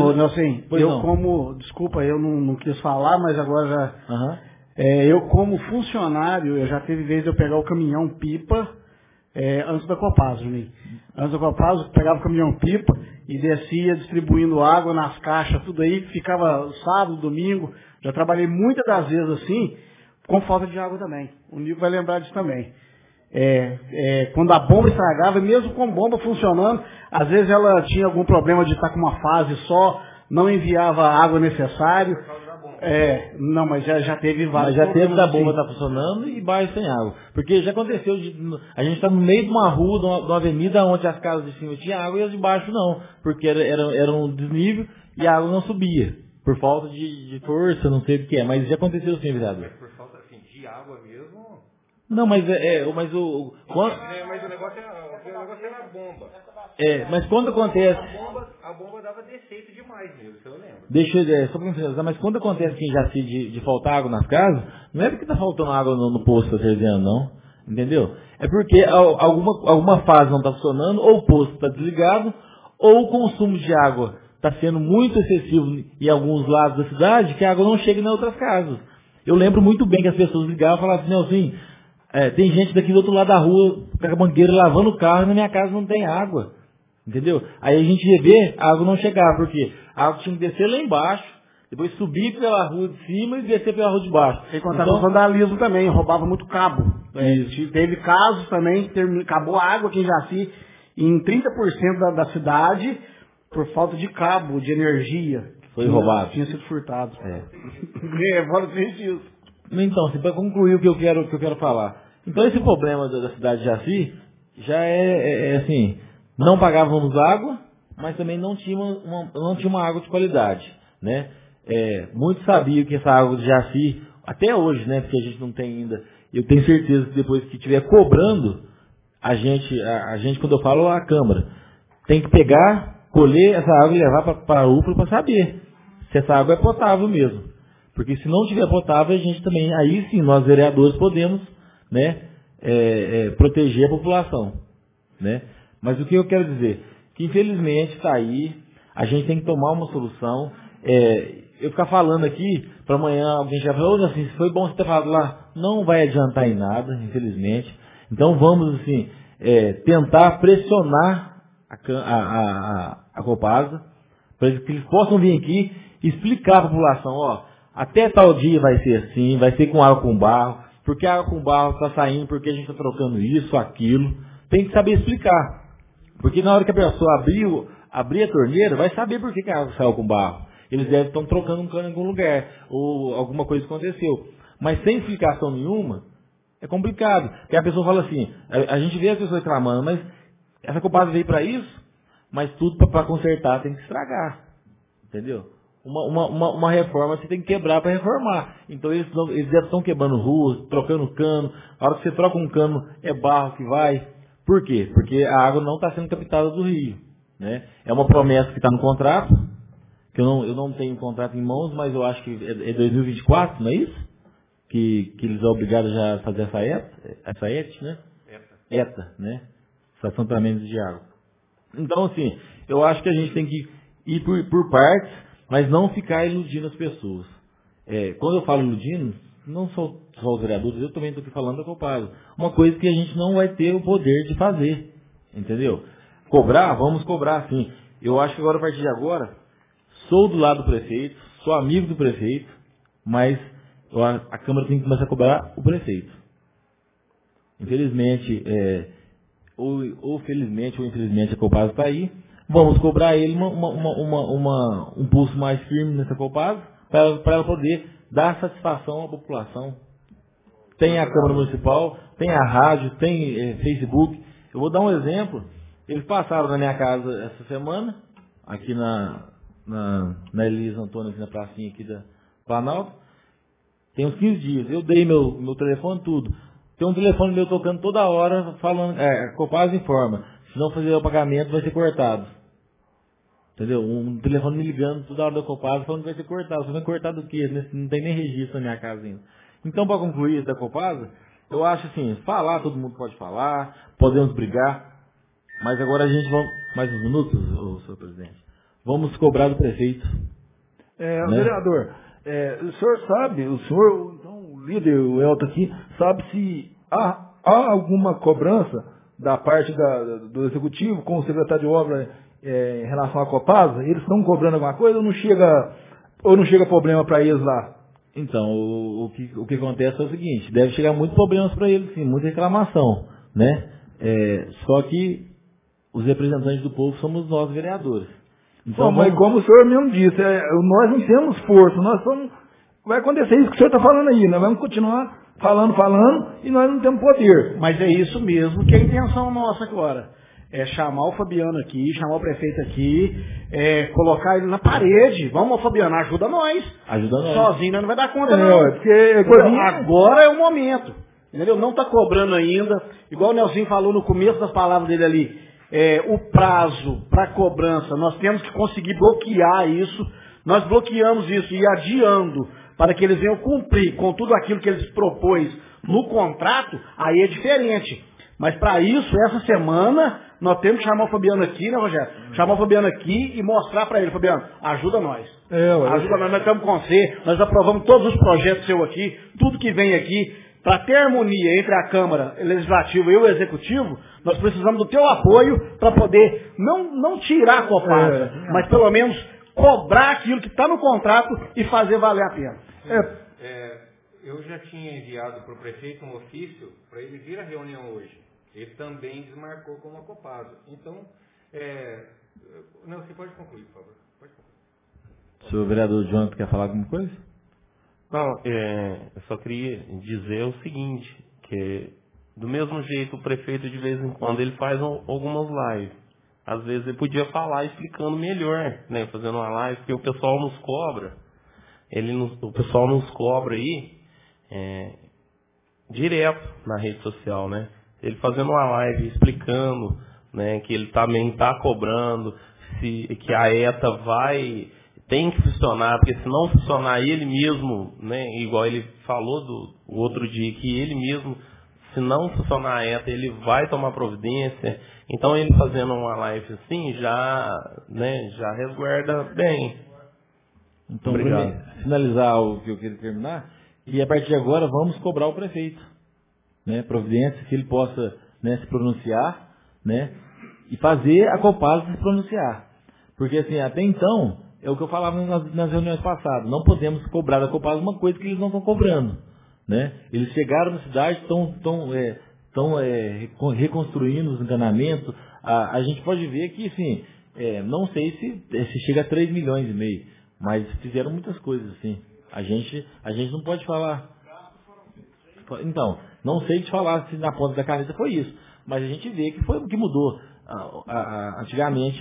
Desculpa, eu não quis falar, mas agora já... Uhum. Eu como funcionário, eu já teve vez de eu pegar o caminhão pipa antes da Copasa, né? Antes da Copasa, eu pegava o caminhão pipa e descia distribuindo água nas caixas, tudo aí, ficava sábado, domingo. Já trabalhei muitas das vezes assim, com falta de água também. O Nico vai lembrar disso também. Quando a bomba estragava, mesmo com bomba funcionando, às vezes ela tinha algum problema de estar com uma fase só, não enviava a água necessária. Não, mas já teve vários. Mas já teve da bomba estar funcionando e bairro sem água. Porque já aconteceu, a gente está no meio de uma rua, de uma avenida, onde as casas de cima tinham água e as de baixo não. Porque era um desnível e a água não subia. Por falta de força, não sei o que é. Mas já aconteceu sim, vereador. Mas por falta assim, de água mesmo? Não, mas mas o negócio era a bomba. Mas quando acontece... A bomba dava defeito demais mesmo, você lembra? Só para me mas quando acontece que em Jaci de faltar água nas casas, não é porque está faltando água no posto artesiano, não. Entendeu? É porque alguma fase não está funcionando, ou o posto está desligado, ou o consumo de água está sendo muito excessivo em alguns lados da cidade, que a água não chega em outras casas. Eu lembro muito bem que as pessoas ligavam e falavam assim, tem gente daqui do outro lado da rua, com a mangueira lavando o carro, e na minha casa não tem água. Entendeu? Aí a gente ia ver, a água não chegava, porque a água tinha que descer lá embaixo, depois subir pela rua de cima e descer pela rua de baixo. Sem contar com vandalismo também, roubava muito cabo. Teve casos também, acabou a água aqui em Jaci em 30% da cidade por falta de cabo, de energia. Foi roubado. Tinha sido furtado. Fora isso. Então, para concluir o que eu quero falar. Então esse problema da cidade de Jaci já é assim... Não pagávamos água, mas também não tinha uma água de qualidade, né? Muitos sabiam que essa água de Jaci, até hoje, né? Porque a gente não tem ainda. Eu tenho certeza que depois que estiver cobrando, a gente, quando eu falo a Câmara, tem que pegar, colher essa água e levar para a UPA para saber se essa água é potável mesmo. Porque se não tiver potável, a gente também, aí sim, nós vereadores podemos, né, proteger a população, né? Mas o que eu quero dizer? Que infelizmente está aí, a gente tem que tomar uma solução. Eu ficar falando aqui, para amanhã alguém já falou, assim, foi bom você ter falado lá, não vai adiantar em nada, infelizmente. Então vamos, assim, tentar pressionar a Copasa, para que eles possam vir aqui e explicar à população, ó, até tal dia vai ser assim, vai ser com água com barro, porque a água com barro está saindo, porque a gente está trocando isso, aquilo. Tem que saber explicar. Porque na hora que a pessoa abrir a torneira, vai saber por que a água saiu com barro. Eles devem estar trocando um cano em algum lugar, ou alguma coisa aconteceu. Mas sem explicação nenhuma, é complicado. Porque a pessoa fala assim, a gente vê as pessoas reclamando, mas essa Copasa veio para isso, mas tudo para consertar tem que estragar. Entendeu? Uma reforma você tem que quebrar para reformar. Então eles estão quebrando ruas, trocando cano. A hora que você troca um cano, é barro que vai. Por quê? Porque a água não está sendo captada do rio. Né? É uma promessa que está no contrato, que eu não tenho contrato em mãos, mas eu acho que é 2024, não é isso? Que eles são obrigados já a fazer essa ET, né? ETA, né? Estação de tratamento de água. Então, assim, eu acho que a gente tem que ir por partes, mas não ficar iludindo as pessoas. Quando eu falo iludindo, não só os vereadores, eu também estou aqui falando da Copasa. Uma coisa que a gente não vai ter o poder de fazer, entendeu? Cobrar, vamos cobrar sim. Eu acho que agora, a partir de agora, sou do lado do prefeito, sou amigo do prefeito, mas a Câmara tem que começar a cobrar o prefeito. Infelizmente, ou felizmente ou infelizmente a Copasa está aí, vamos cobrar ele um pulso mais firme nessa Copasa, para ela poder dar satisfação à população. Tem a Câmara Municipal, tem a rádio, tem Facebook. Eu vou dar um exemplo. Eles passaram na minha casa essa semana, aqui na Elisa Antônio, aqui na pracinha aqui da Planalto. Tem uns 15 dias. Eu dei meu telefone, tudo. Tem um telefone meu tocando toda hora, falando, a Copasa informa, se não fazer o pagamento vai ser cortado. Entendeu? Um telefone me ligando toda hora da Copasa falando que vai ser cortado. Você vai cortar do quê? Não tem nem registro na minha casa ainda. Então, para concluir da Copasa, eu acho assim, falar, todo mundo pode falar, podemos brigar, mas agora a gente vai, mais uns minutos, senhor presidente, vamos cobrar do prefeito. Né? Vereador, o senhor sabe, então, o líder, o Elton aqui, sabe se há alguma cobrança da parte do executivo com o secretário de obra em relação à Copasa? Eles estão cobrando alguma coisa ou não chega problema para eles lá? Então, o que acontece é o seguinte, deve chegar muitos problemas para eles, sim, muita reclamação, né? Só que os representantes do povo somos nós, vereadores. Então, mas como o senhor mesmo disse, nós não temos força, vai acontecer isso que o senhor está falando aí, nós vamos continuar falando, e nós não temos poder. Mas é isso mesmo que é a intenção nossa agora. É chamar o Fabiano aqui, chamar o prefeito aqui, colocar ele na parede. Vamos, Fabiano, ajuda nós. Ajuda nós. Sozinho nós não vai dar conta, não. Porque agora é o momento. Entendeu? Não está cobrando ainda. Igual o Nelsinho falou no começo das palavras dele ali. O prazo para cobrança, nós temos que conseguir bloquear isso. Nós bloqueamos isso e adiando para que eles venham cumprir com tudo aquilo que eles propôs no contrato, aí é diferente. Mas para isso, essa semana, nós temos que chamar o Fabiano aqui, né, Rogério? Chamar o Fabiano aqui e mostrar para ele, Fabiano, ajuda nós. Ajuda nós estamos com você, nós aprovamos todos os projetos seus aqui, tudo que vem aqui. Para ter harmonia entre a Câmara Legislativa e o Executivo, nós precisamos do teu apoio para poder não tirar a Copasa, mas pelo menos cobrar aquilo que está no contrato e fazer valer a pena. Eu já tinha enviado para o prefeito um ofício para ele vir à reunião hoje. Ele também desmarcou com a Copasa. Então, não, você pode concluir, por favor. Pode concluir. O senhor vereador Jonathan quer falar alguma coisa? Não, eu só queria dizer o seguinte, que do mesmo jeito o prefeito de vez em quando ele faz algumas lives. Às vezes ele podia falar explicando melhor, né, fazendo uma live, porque o pessoal nos cobra, o pessoal nos cobra aí direto na rede social, né? Ele fazendo uma live explicando, né, que ele também está cobrando, que a ETA vai tem que funcionar, porque se não funcionar ele mesmo, né, igual ele falou o outro dia, que ele mesmo, se não funcionar a ETA, ele vai tomar providência. Então ele fazendo uma live assim, já resguarda bem. Então, Obrigado. para finalizar o que eu queria terminar, e a partir de agora vamos cobrar o prefeito, né, providência, que ele possa, né, se pronunciar, né, e fazer a Copasa se pronunciar. Porque assim, até então, é o que eu falava nas reuniões passadas, não podemos cobrar da Copasa uma coisa que eles não estão cobrando, né? Eles chegaram na cidade, estão reconstruindo os encanamentos. A gente pode ver que, assim, não sei se chega a 3 milhões e meio, mas fizeram muitas coisas, assim. A gente não pode falar. Então, não sei te falar se na ponta da caneta foi isso, mas a gente vê que foi o que mudou. Antigamente,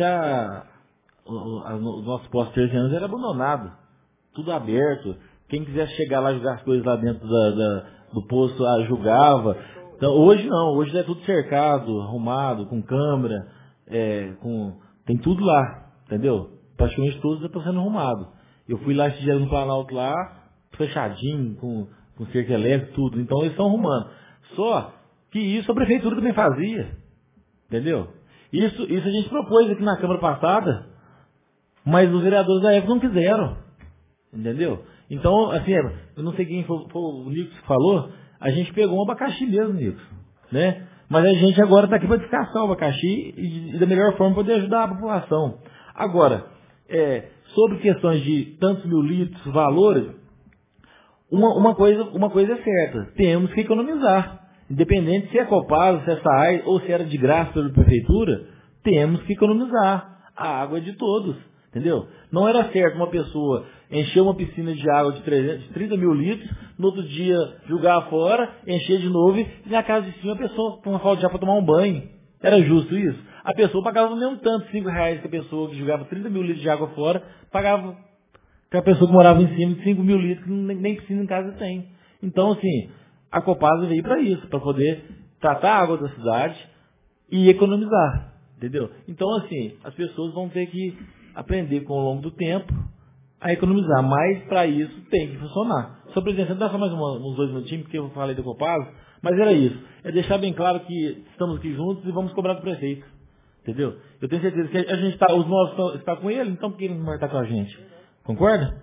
os nossos postos terciários eram abandonados, tudo aberto. Quem quisesse chegar lá e jogar as coisas lá dentro do posto, julgava. Então, hoje não, hoje é tudo cercado, arrumado, com câmera, tem tudo lá, entendeu? Praticamente tudo está sendo arrumado. Eu fui lá esse dia no Planalto lá, fechadinho, com cerca elétrica, tudo. Então eles estão arrumando. Só que isso a prefeitura também fazia, entendeu? Isso a gente propôs aqui na Câmara passada, mas os vereadores da época não quiseram, entendeu? Então, assim, eu não sei quem foi o Nicos que falou, a gente pegou um abacaxi mesmo, Nicos, né? Mas a gente agora está aqui para descascar o abacaxi e da melhor forma poder ajudar a população. Agora, sobre questões de tantos mil litros, valores, uma coisa é certa, temos que economizar. Independente se é Copasa, se é SAAI ou se era de graça pela prefeitura, temos que economizar. A água é de todos, entendeu? Não era certo uma pessoa encher uma piscina de água de 30 mil litros, no outro dia jogar fora, encher de novo e na casa de cima a pessoa com uma falta de água para tomar um banho. Era justo isso? A pessoa pagava nem um tanto, R$5 que a pessoa que jogava 30 mil litros de água fora, pagava que a pessoa que morava em cima de 5 mil litros, que nem piscina em casa tem. Então, assim, a Copasa veio para isso, para poder tratar a água da cidade e economizar, entendeu? Então, assim, as pessoas vão ter que aprender ao longo do tempo a economizar, mas para isso tem que funcionar. Só, presidente, dá só mais uns 2 minutinhos, porque eu falei da Copasa, mas era isso. É deixar bem claro que estamos aqui juntos e vamos cobrar do prefeito, entendeu? Eu tenho certeza que a gente os nossos estão com ele, então por que ele não vai estar com a gente? Concorda?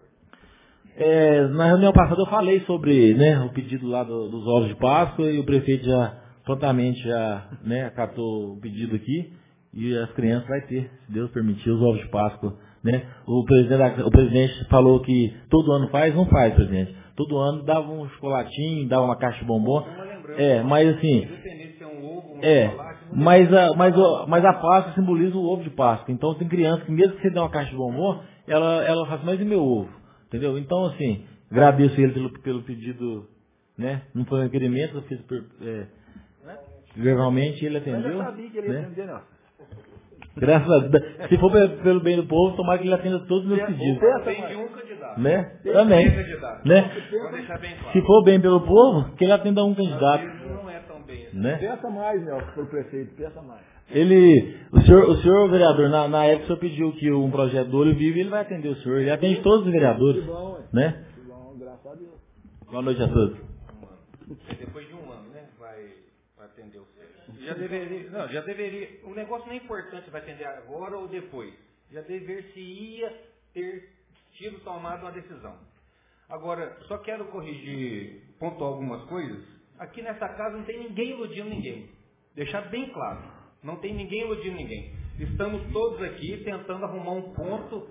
Na reunião passada eu falei sobre, né, o pedido lá dos ovos de Páscoa e o prefeito prontamente acatou o pedido aqui e as crianças vai ter, se Deus permitir, os ovos de Páscoa, né? O presidente falou que todo ano faz, não faz, presidente. Todo ano dava um chocolatinho, dava uma caixa de bombom. Mas assim, mas a Páscoa simboliza o ovo de Páscoa. Então tem criança que mesmo que você dê uma caixa de bombom, ela faz mais do meu ovo. Entendeu? Então, assim, agradeço ele pelo pedido, né? Não foi um requerimento, eu fiz verbalmente, ele atendeu. Eu já sabia que ele ia atender, não. Graças a Deus. Se for pelo bem do povo, tomara que ele atenda todos os meus pedidos. Tem de um candidato. Né? Também. Né? Vou deixar bem claro. Se for bem pelo povo, que ele atenda um candidato. Não é tão bem assim. Né? Pensa mais, Nelson, pro prefeito, pensa mais. O senhor vereador, na época o senhor pediu que um projeto do Olho Vivo, ele vai atender o senhor. Ele atende todos os vereadores. Que bom, né? Que bom, graças a Deus. Boa noite a todos. Depois de um ano, né? Vai atender o senhor. Já deveria. O negócio não é importante, vai atender agora ou depois. Já deveria ter tido tomado uma decisão. Agora, só quero corrigir, pontuar algumas coisas. Aqui nessa casa não tem ninguém iludindo ninguém. Deixar bem claro. Não tem ninguém iludindo ninguém. Estamos todos aqui tentando arrumar um ponto,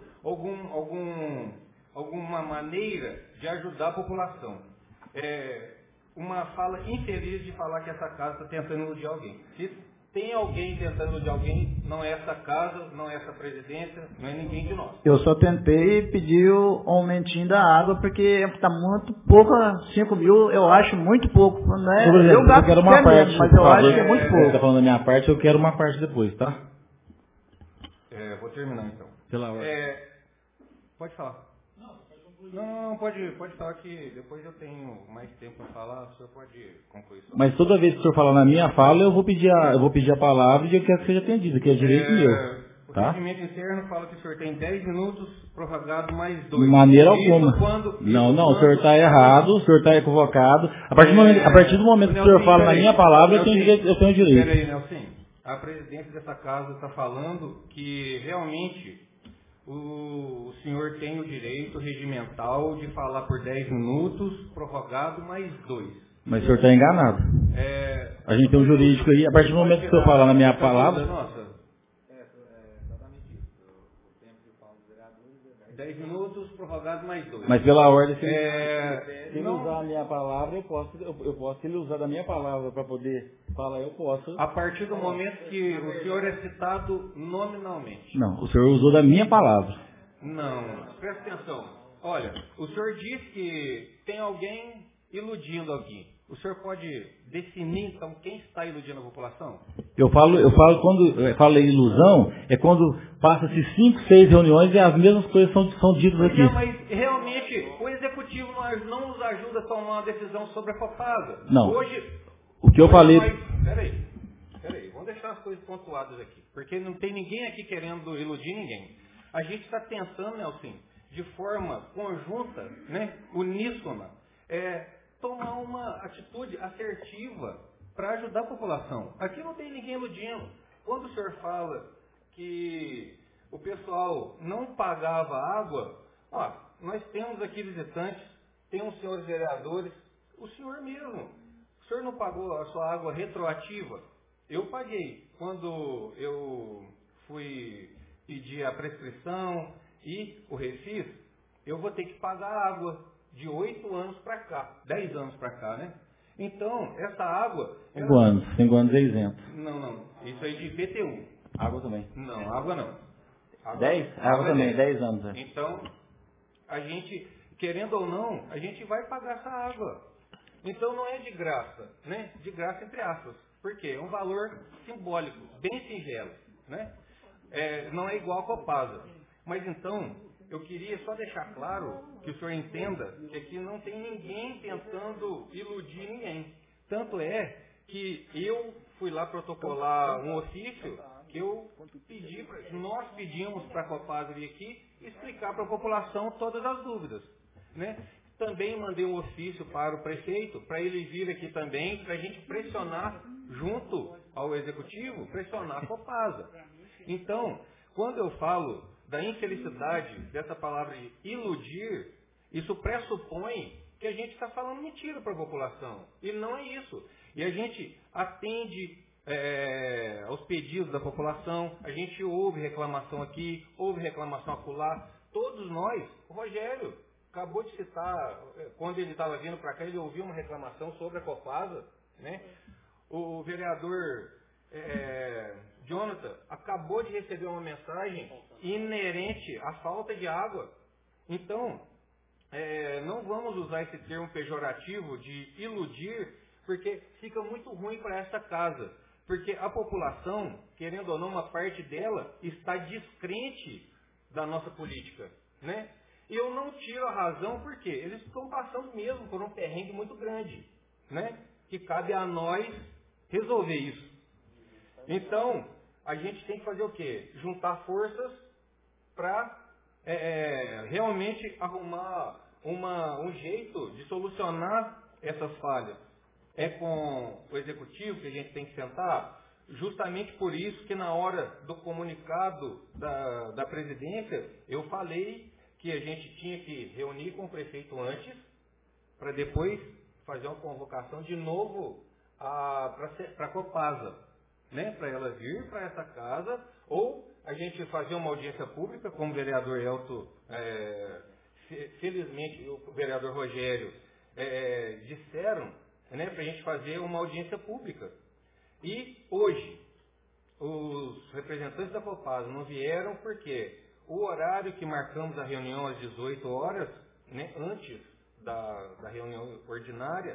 alguma maneira de ajudar a população. Uma fala infeliz de falar que essa casa está tentando iludir alguém. Se tem alguém tentando iludir alguém, não é essa casa, não é essa presidência, não é ninguém de nós. Eu só tentei pedir o aumentinho da água, porque está muito pouco, 5 mil eu acho muito pouco. Né? Eu quero uma parte, mas eu acho que é muito pouco. Você está falando da minha parte, eu quero uma parte depois, tá? Vou terminar então. Pela hora. Pode falar. Não, pode falar que depois eu tenho mais tempo para falar, o senhor pode concluir. Mas toda vez que o senhor falar na minha fala, eu vou pedir a palavra e eu quero que seja atendido, que é direito meu. O Tá? regimento interno fala que o senhor tem 10 minutos, prorrogado mais 2. De maneira alguma. Não, o senhor está errado, o senhor está equivocado. A partir do momento que o senhor fala na minha palavra, eu tenho direito. Peraí, Nelson. A presidência dessa casa está falando que realmente o senhor tem o direito regimental de falar por 10 minutos, prorrogado mais 2. Mas o senhor está enganado. A gente tem um jurídico aí, a partir do momento que o senhor falar na minha palavra... Nossa, exatamente isso. O tempo que fala dos vereadores é 10 minutos, prorrogado mais 2. Mas pela ordem, se ele usar a minha palavra, eu posso, se ele usar da minha palavra para poder falar, eu posso. A partir do momento que o senhor é citado nominalmente. Não, o senhor usou da minha palavra. Não, presta atenção. Olha, o senhor diz que tem alguém iludindo aqui. O senhor pode definir, então, quem está iludindo a população? Eu falo quando eu falo em ilusão, é quando passa-se 5, 6 reuniões e as mesmas coisas são ditas aqui. Mas realmente o executivo não nos ajuda a tomar uma decisão sobre a Copasa. Não. Hoje, o que eu falei... Peraí, vamos deixar as coisas pontuadas aqui. Porque não tem ninguém aqui querendo iludir ninguém. A gente está tentando, Nelson, de forma conjunta, né, uníssona, tomar uma atitude assertiva para ajudar a população. Aqui não tem ninguém iludindo. Quando o senhor fala que o pessoal não pagava água, nós temos aqui visitantes, temos senhores vereadores, o senhor mesmo. O senhor não pagou a sua água retroativa? Eu paguei. Quando eu fui pedir a prescrição e o refis, eu vou ter que pagar a água. De 8 anos para cá, 10 anos para cá, né? Então, essa água... 5 anos é isento. Não, isso aí de IPTU. Água também. Não, água não. 10? Água também, 10 anos. Então, a gente, querendo ou não, a gente vai pagar essa água. Então, não é de graça, né? De graça entre aspas. Por quê? É um valor simbólico, bem singelo, né? Não é igual a Copasa. Mas então... Eu queria só deixar claro que o senhor entenda que aqui não tem ninguém tentando iludir ninguém. Tanto é que eu fui lá protocolar um ofício que nós pedimos para a Copasa vir aqui explicar para a população todas as dúvidas, né? Também mandei um ofício para o prefeito, para ele vir aqui também, para a gente pressionar junto ao executivo, pressionar a Copasa. Então, quando eu falo da infelicidade dessa palavra de iludir, isso pressupõe que a gente está falando mentira para a população. E não é isso. E a gente atende aos pedidos da população, a gente ouve reclamação aqui, ouve reclamação acolá. Todos nós, o Rogério acabou de citar, quando ele estava vindo para cá, ele ouviu uma reclamação sobre a Copasa, né? O vereador Jonathan acabou de receber uma mensagem inerente à falta de água. Então, não vamos usar esse termo pejorativo de iludir, porque fica muito ruim para essa casa. Porque a população, querendo ou não, uma parte dela está descrente da nossa política, né? E eu não tiro a razão porque eles estão passando mesmo por um perrengue muito grande, né? Que cabe a nós resolver isso. Então, a gente tem que fazer o quê? Juntar forças para realmente arrumar um jeito de solucionar essas falhas. É com o executivo que a gente tem que sentar, justamente por isso que na hora do comunicado da presidência, eu falei que a gente tinha que reunir com o prefeito antes, para depois fazer uma convocação de novo para a Copasa, né? Para ela vir para essa casa, ou a gente fazer uma audiência pública, como o vereador Elton, felizmente o vereador Rogério disseram, né, para a gente fazer uma audiência pública. E hoje, os representantes da Copasa não vieram porque o horário que marcamos a reunião às 18 horas, né, antes da reunião ordinária,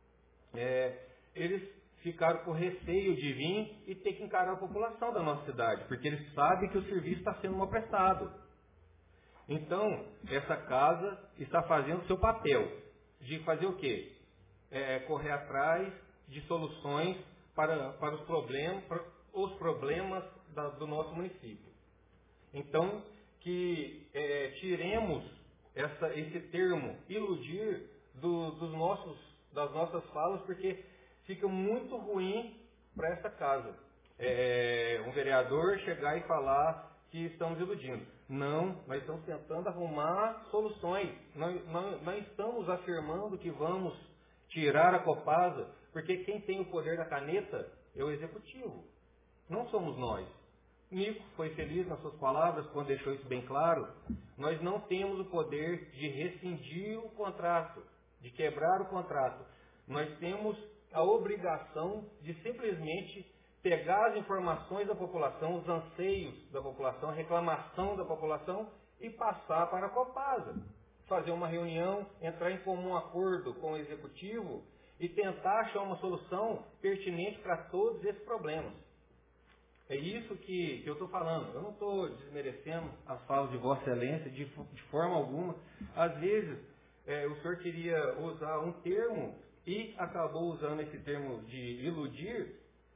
eles ficaram com receio de vir e ter que encarar a população da nossa cidade, porque eles sabem que o serviço está sendo mal prestado. Então, essa casa está fazendo o seu papel de fazer o quê? Correr atrás de soluções para os problemas do nosso município. Então, que tiremos esse termo iludir das nossas falas, porque fica muito ruim para essa casa. Um vereador chegar e falar que estamos iludindo. Não, nós estamos tentando arrumar soluções. Não estamos afirmando que vamos tirar a Copasa, porque quem tem o poder da caneta é o executivo. Não somos nós. Nico foi feliz nas suas palavras quando deixou isso bem claro. Nós não temos o poder de rescindir o contrato, de quebrar o contrato. Nós temos a obrigação de simplesmente pegar as informações da população, os anseios da população, a reclamação da população e passar para a Copasa. Fazer uma reunião, entrar em comum acordo com o executivo e tentar achar uma solução pertinente para todos esses problemas. É isso que eu estou falando. Eu não estou desmerecendo as falas de Vossa Excelência de forma alguma. Às vezes, o senhor queria usar um termo e acabou usando esse termo de iludir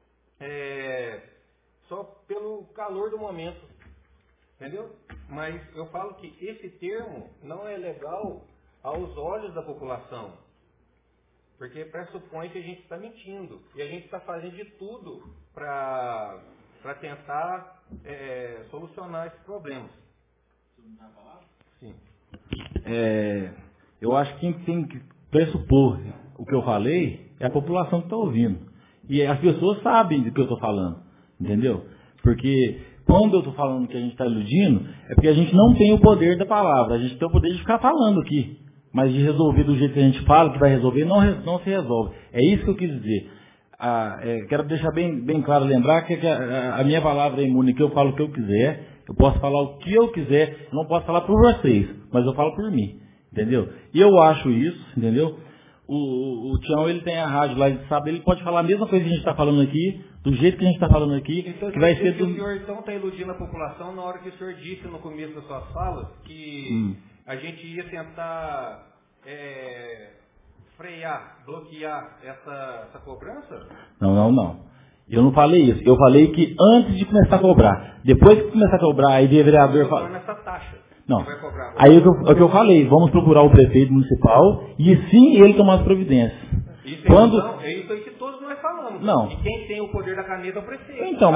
só pelo calor do momento. Entendeu? Mas eu falo que esse termo não é legal aos olhos da população. Porque pressupõe que a gente está mentindo. E a gente está fazendo de tudo para tentar solucionar esses problemas. Sim. Eu acho que quem tem que pressupor o que eu falei é a população que está ouvindo. E as pessoas sabem do que eu estou falando. Entendeu? Porque quando eu estou falando que a gente está iludindo, é porque a gente não tem o poder da palavra. A gente tem o poder de ficar falando aqui. Mas de resolver do jeito que a gente fala, que vai resolver, não se resolve. É isso que eu quis dizer. Quero deixar bem claro, lembrar que a minha palavra é imune, que eu falo o que eu quiser, eu posso falar o que eu quiser, não posso falar por vocês, mas eu falo por mim, entendeu? E eu acho isso, entendeu? O Tião, ele tem a rádio lá, ele sabe, ele pode falar a mesma coisa que a gente está falando aqui, do jeito que a gente está falando aqui, então, que vai ser... O senhor então está iludindo a população na hora que o senhor disse no começo das suas falas que a gente ia tentar frear, bloquear essa cobrança? Não. Eu não falei isso. Eu falei que antes de começar a cobrar. Depois que começar a cobrar, aí o vereador fala... nessa taxa. Não. Aí o que eu falei, vamos procurar o prefeito municipal e sim ele tomar as providências. Isso Quando... é isso aí que todos nós falamos. Não. E quem tem o poder da caneta é o prefeito. Então,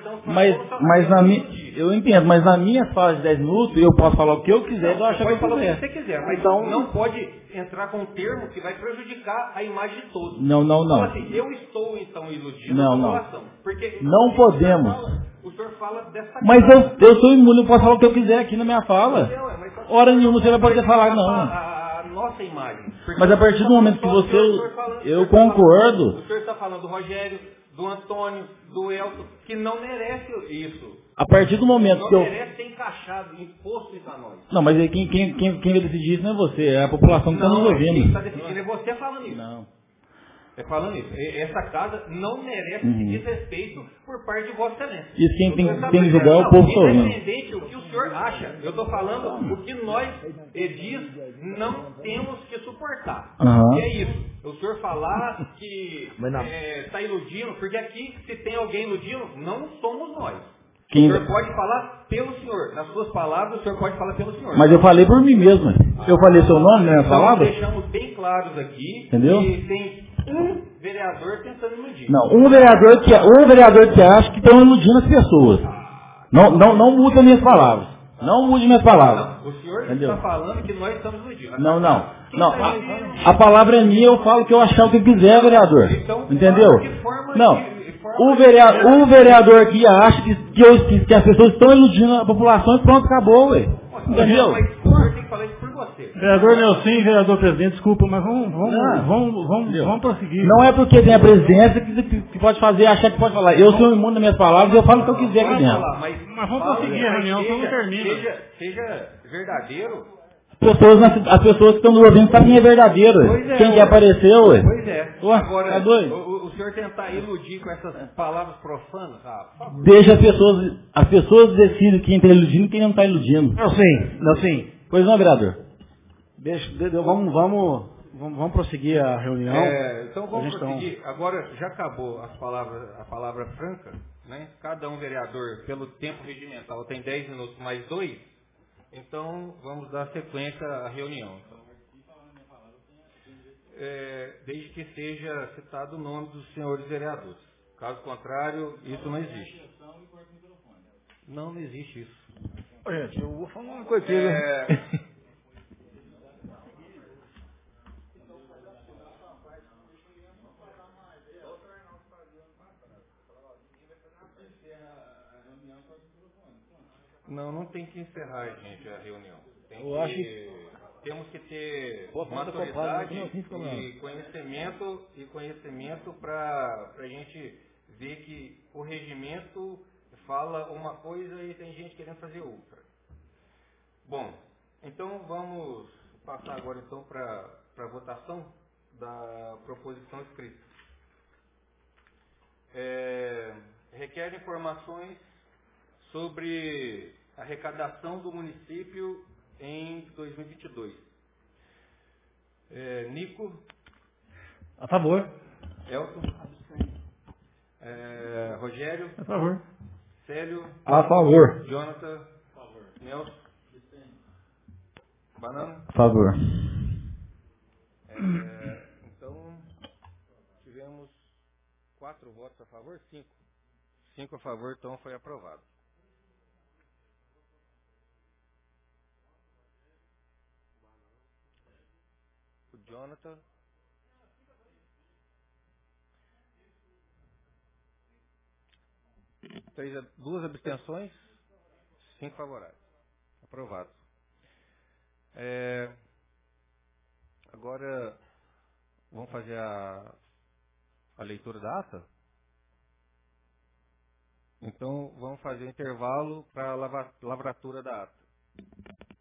mas na minha... Eu entendo, mas na minha fala de 10 minutos, eu posso falar o que eu quiser, eu acho que eu falar quiser. o que você quiser, mas então... não pode entrar com um termo que vai prejudicar a imagem de todos. Não. Então, assim, eu estou, então, iludindo a população. Porque não podemos. O senhor fala dessa... Mas eu sou imune, eu posso falar o que eu quiser aqui na minha fala. Hora nenhuma você vai poder falar, não. A nossa imagem. Mas a partir do momento que você... Eu concordo. O senhor está falando do Rogério, do Antônio, do Elton, que não merece isso. A partir do momento que eu... Não merece ter encaixado, imposto isso a nós. Não, mas aí quem vai decidir isso não é você, é a população que está nos ouvindo. Quem está decidindo é você falando isso. Não. É falando isso. Essa casa não merece esse desrespeito por parte de Vossa Excelência. Isso quem tem que julgar é o povo que está ouvindo. Independente do que o senhor acha, eu estou falando o que nós, diz, não temos que suportar. E é isso. O senhor falar que está iludindo, porque aqui, se tem alguém iludindo, não somos nós. O senhor pode falar pelo senhor. Nas suas palavras, o senhor pode falar pelo senhor. Mas eu falei por mim mesmo. Eu falei seu nome nas minhas palavras? Deixamos bem claros aqui. Entendeu? Que tem um vereador tentando iludir. Não, um vereador que acha que estão iludindo as pessoas. Não muda minhas palavras. Não mude minhas palavras. Não, o senhor está falando que nós estamos iludindo. Não. A palavra é minha, eu falo que eu achar o que eu quiser, vereador. Então, entendeu? Não. O vereador aqui acha que as pessoas estão iludindo a população e pronto, acabou, ué. Entendeu? Mas o senhor tem que falar isso por você. Vereador Nelson, vereador presidente, desculpa, mas vamos prosseguir. Não é porque tem a presidência que pode fazer, achar que pode falar. Eu sou imune das minhas palavras e eu falo o que eu quiser aqui dentro. Mas vamos prosseguir a reunião, então não termina. Seja verdadeiro. As pessoas que estão nos ouvindo sabem quem é verdadeiro. Quem que apareceu, ué? Pois é. Agora, tá doido? o senhor tentar iludir com essas palavras profanas, deixa as pessoas decidem quem está iludindo e quem não está iludindo. Não, sim. Pois não, vereador. Vamos prosseguir a reunião. Então vamos prosseguir. Agora já acabou a palavra franca, né? Cada um vereador, pelo tempo regimental, tem 10 minutos mais 2, então vamos dar sequência à reunião. Desde que seja citado o nome dos senhores vereadores. Caso contrário, isso não existe. Não existe isso. Gente, eu vou falar uma coisa aqui. Não tem que encerrar, gente, a reunião. Temos que ter maturidade e conhecimento para a gente ver que o regimento fala uma coisa e tem gente querendo fazer outra. Bom, então vamos passar agora então para a votação da proposição escrita. Requer informações sobre a arrecadação do município em 2022. Nico? A favor. Elton? Rogério? A favor. Célio? A favor. Jonathan? A favor. Nelson? Banana? A favor. Então, tivemos 4 votos a favor? 5. 5 a favor, então foi aprovado. O Jonathan. 2 abstenções, 5 favoráveis. Aprovado. Agora, vamos fazer a leitura da ata? Então, vamos fazer o intervalo para a lavratura da ata.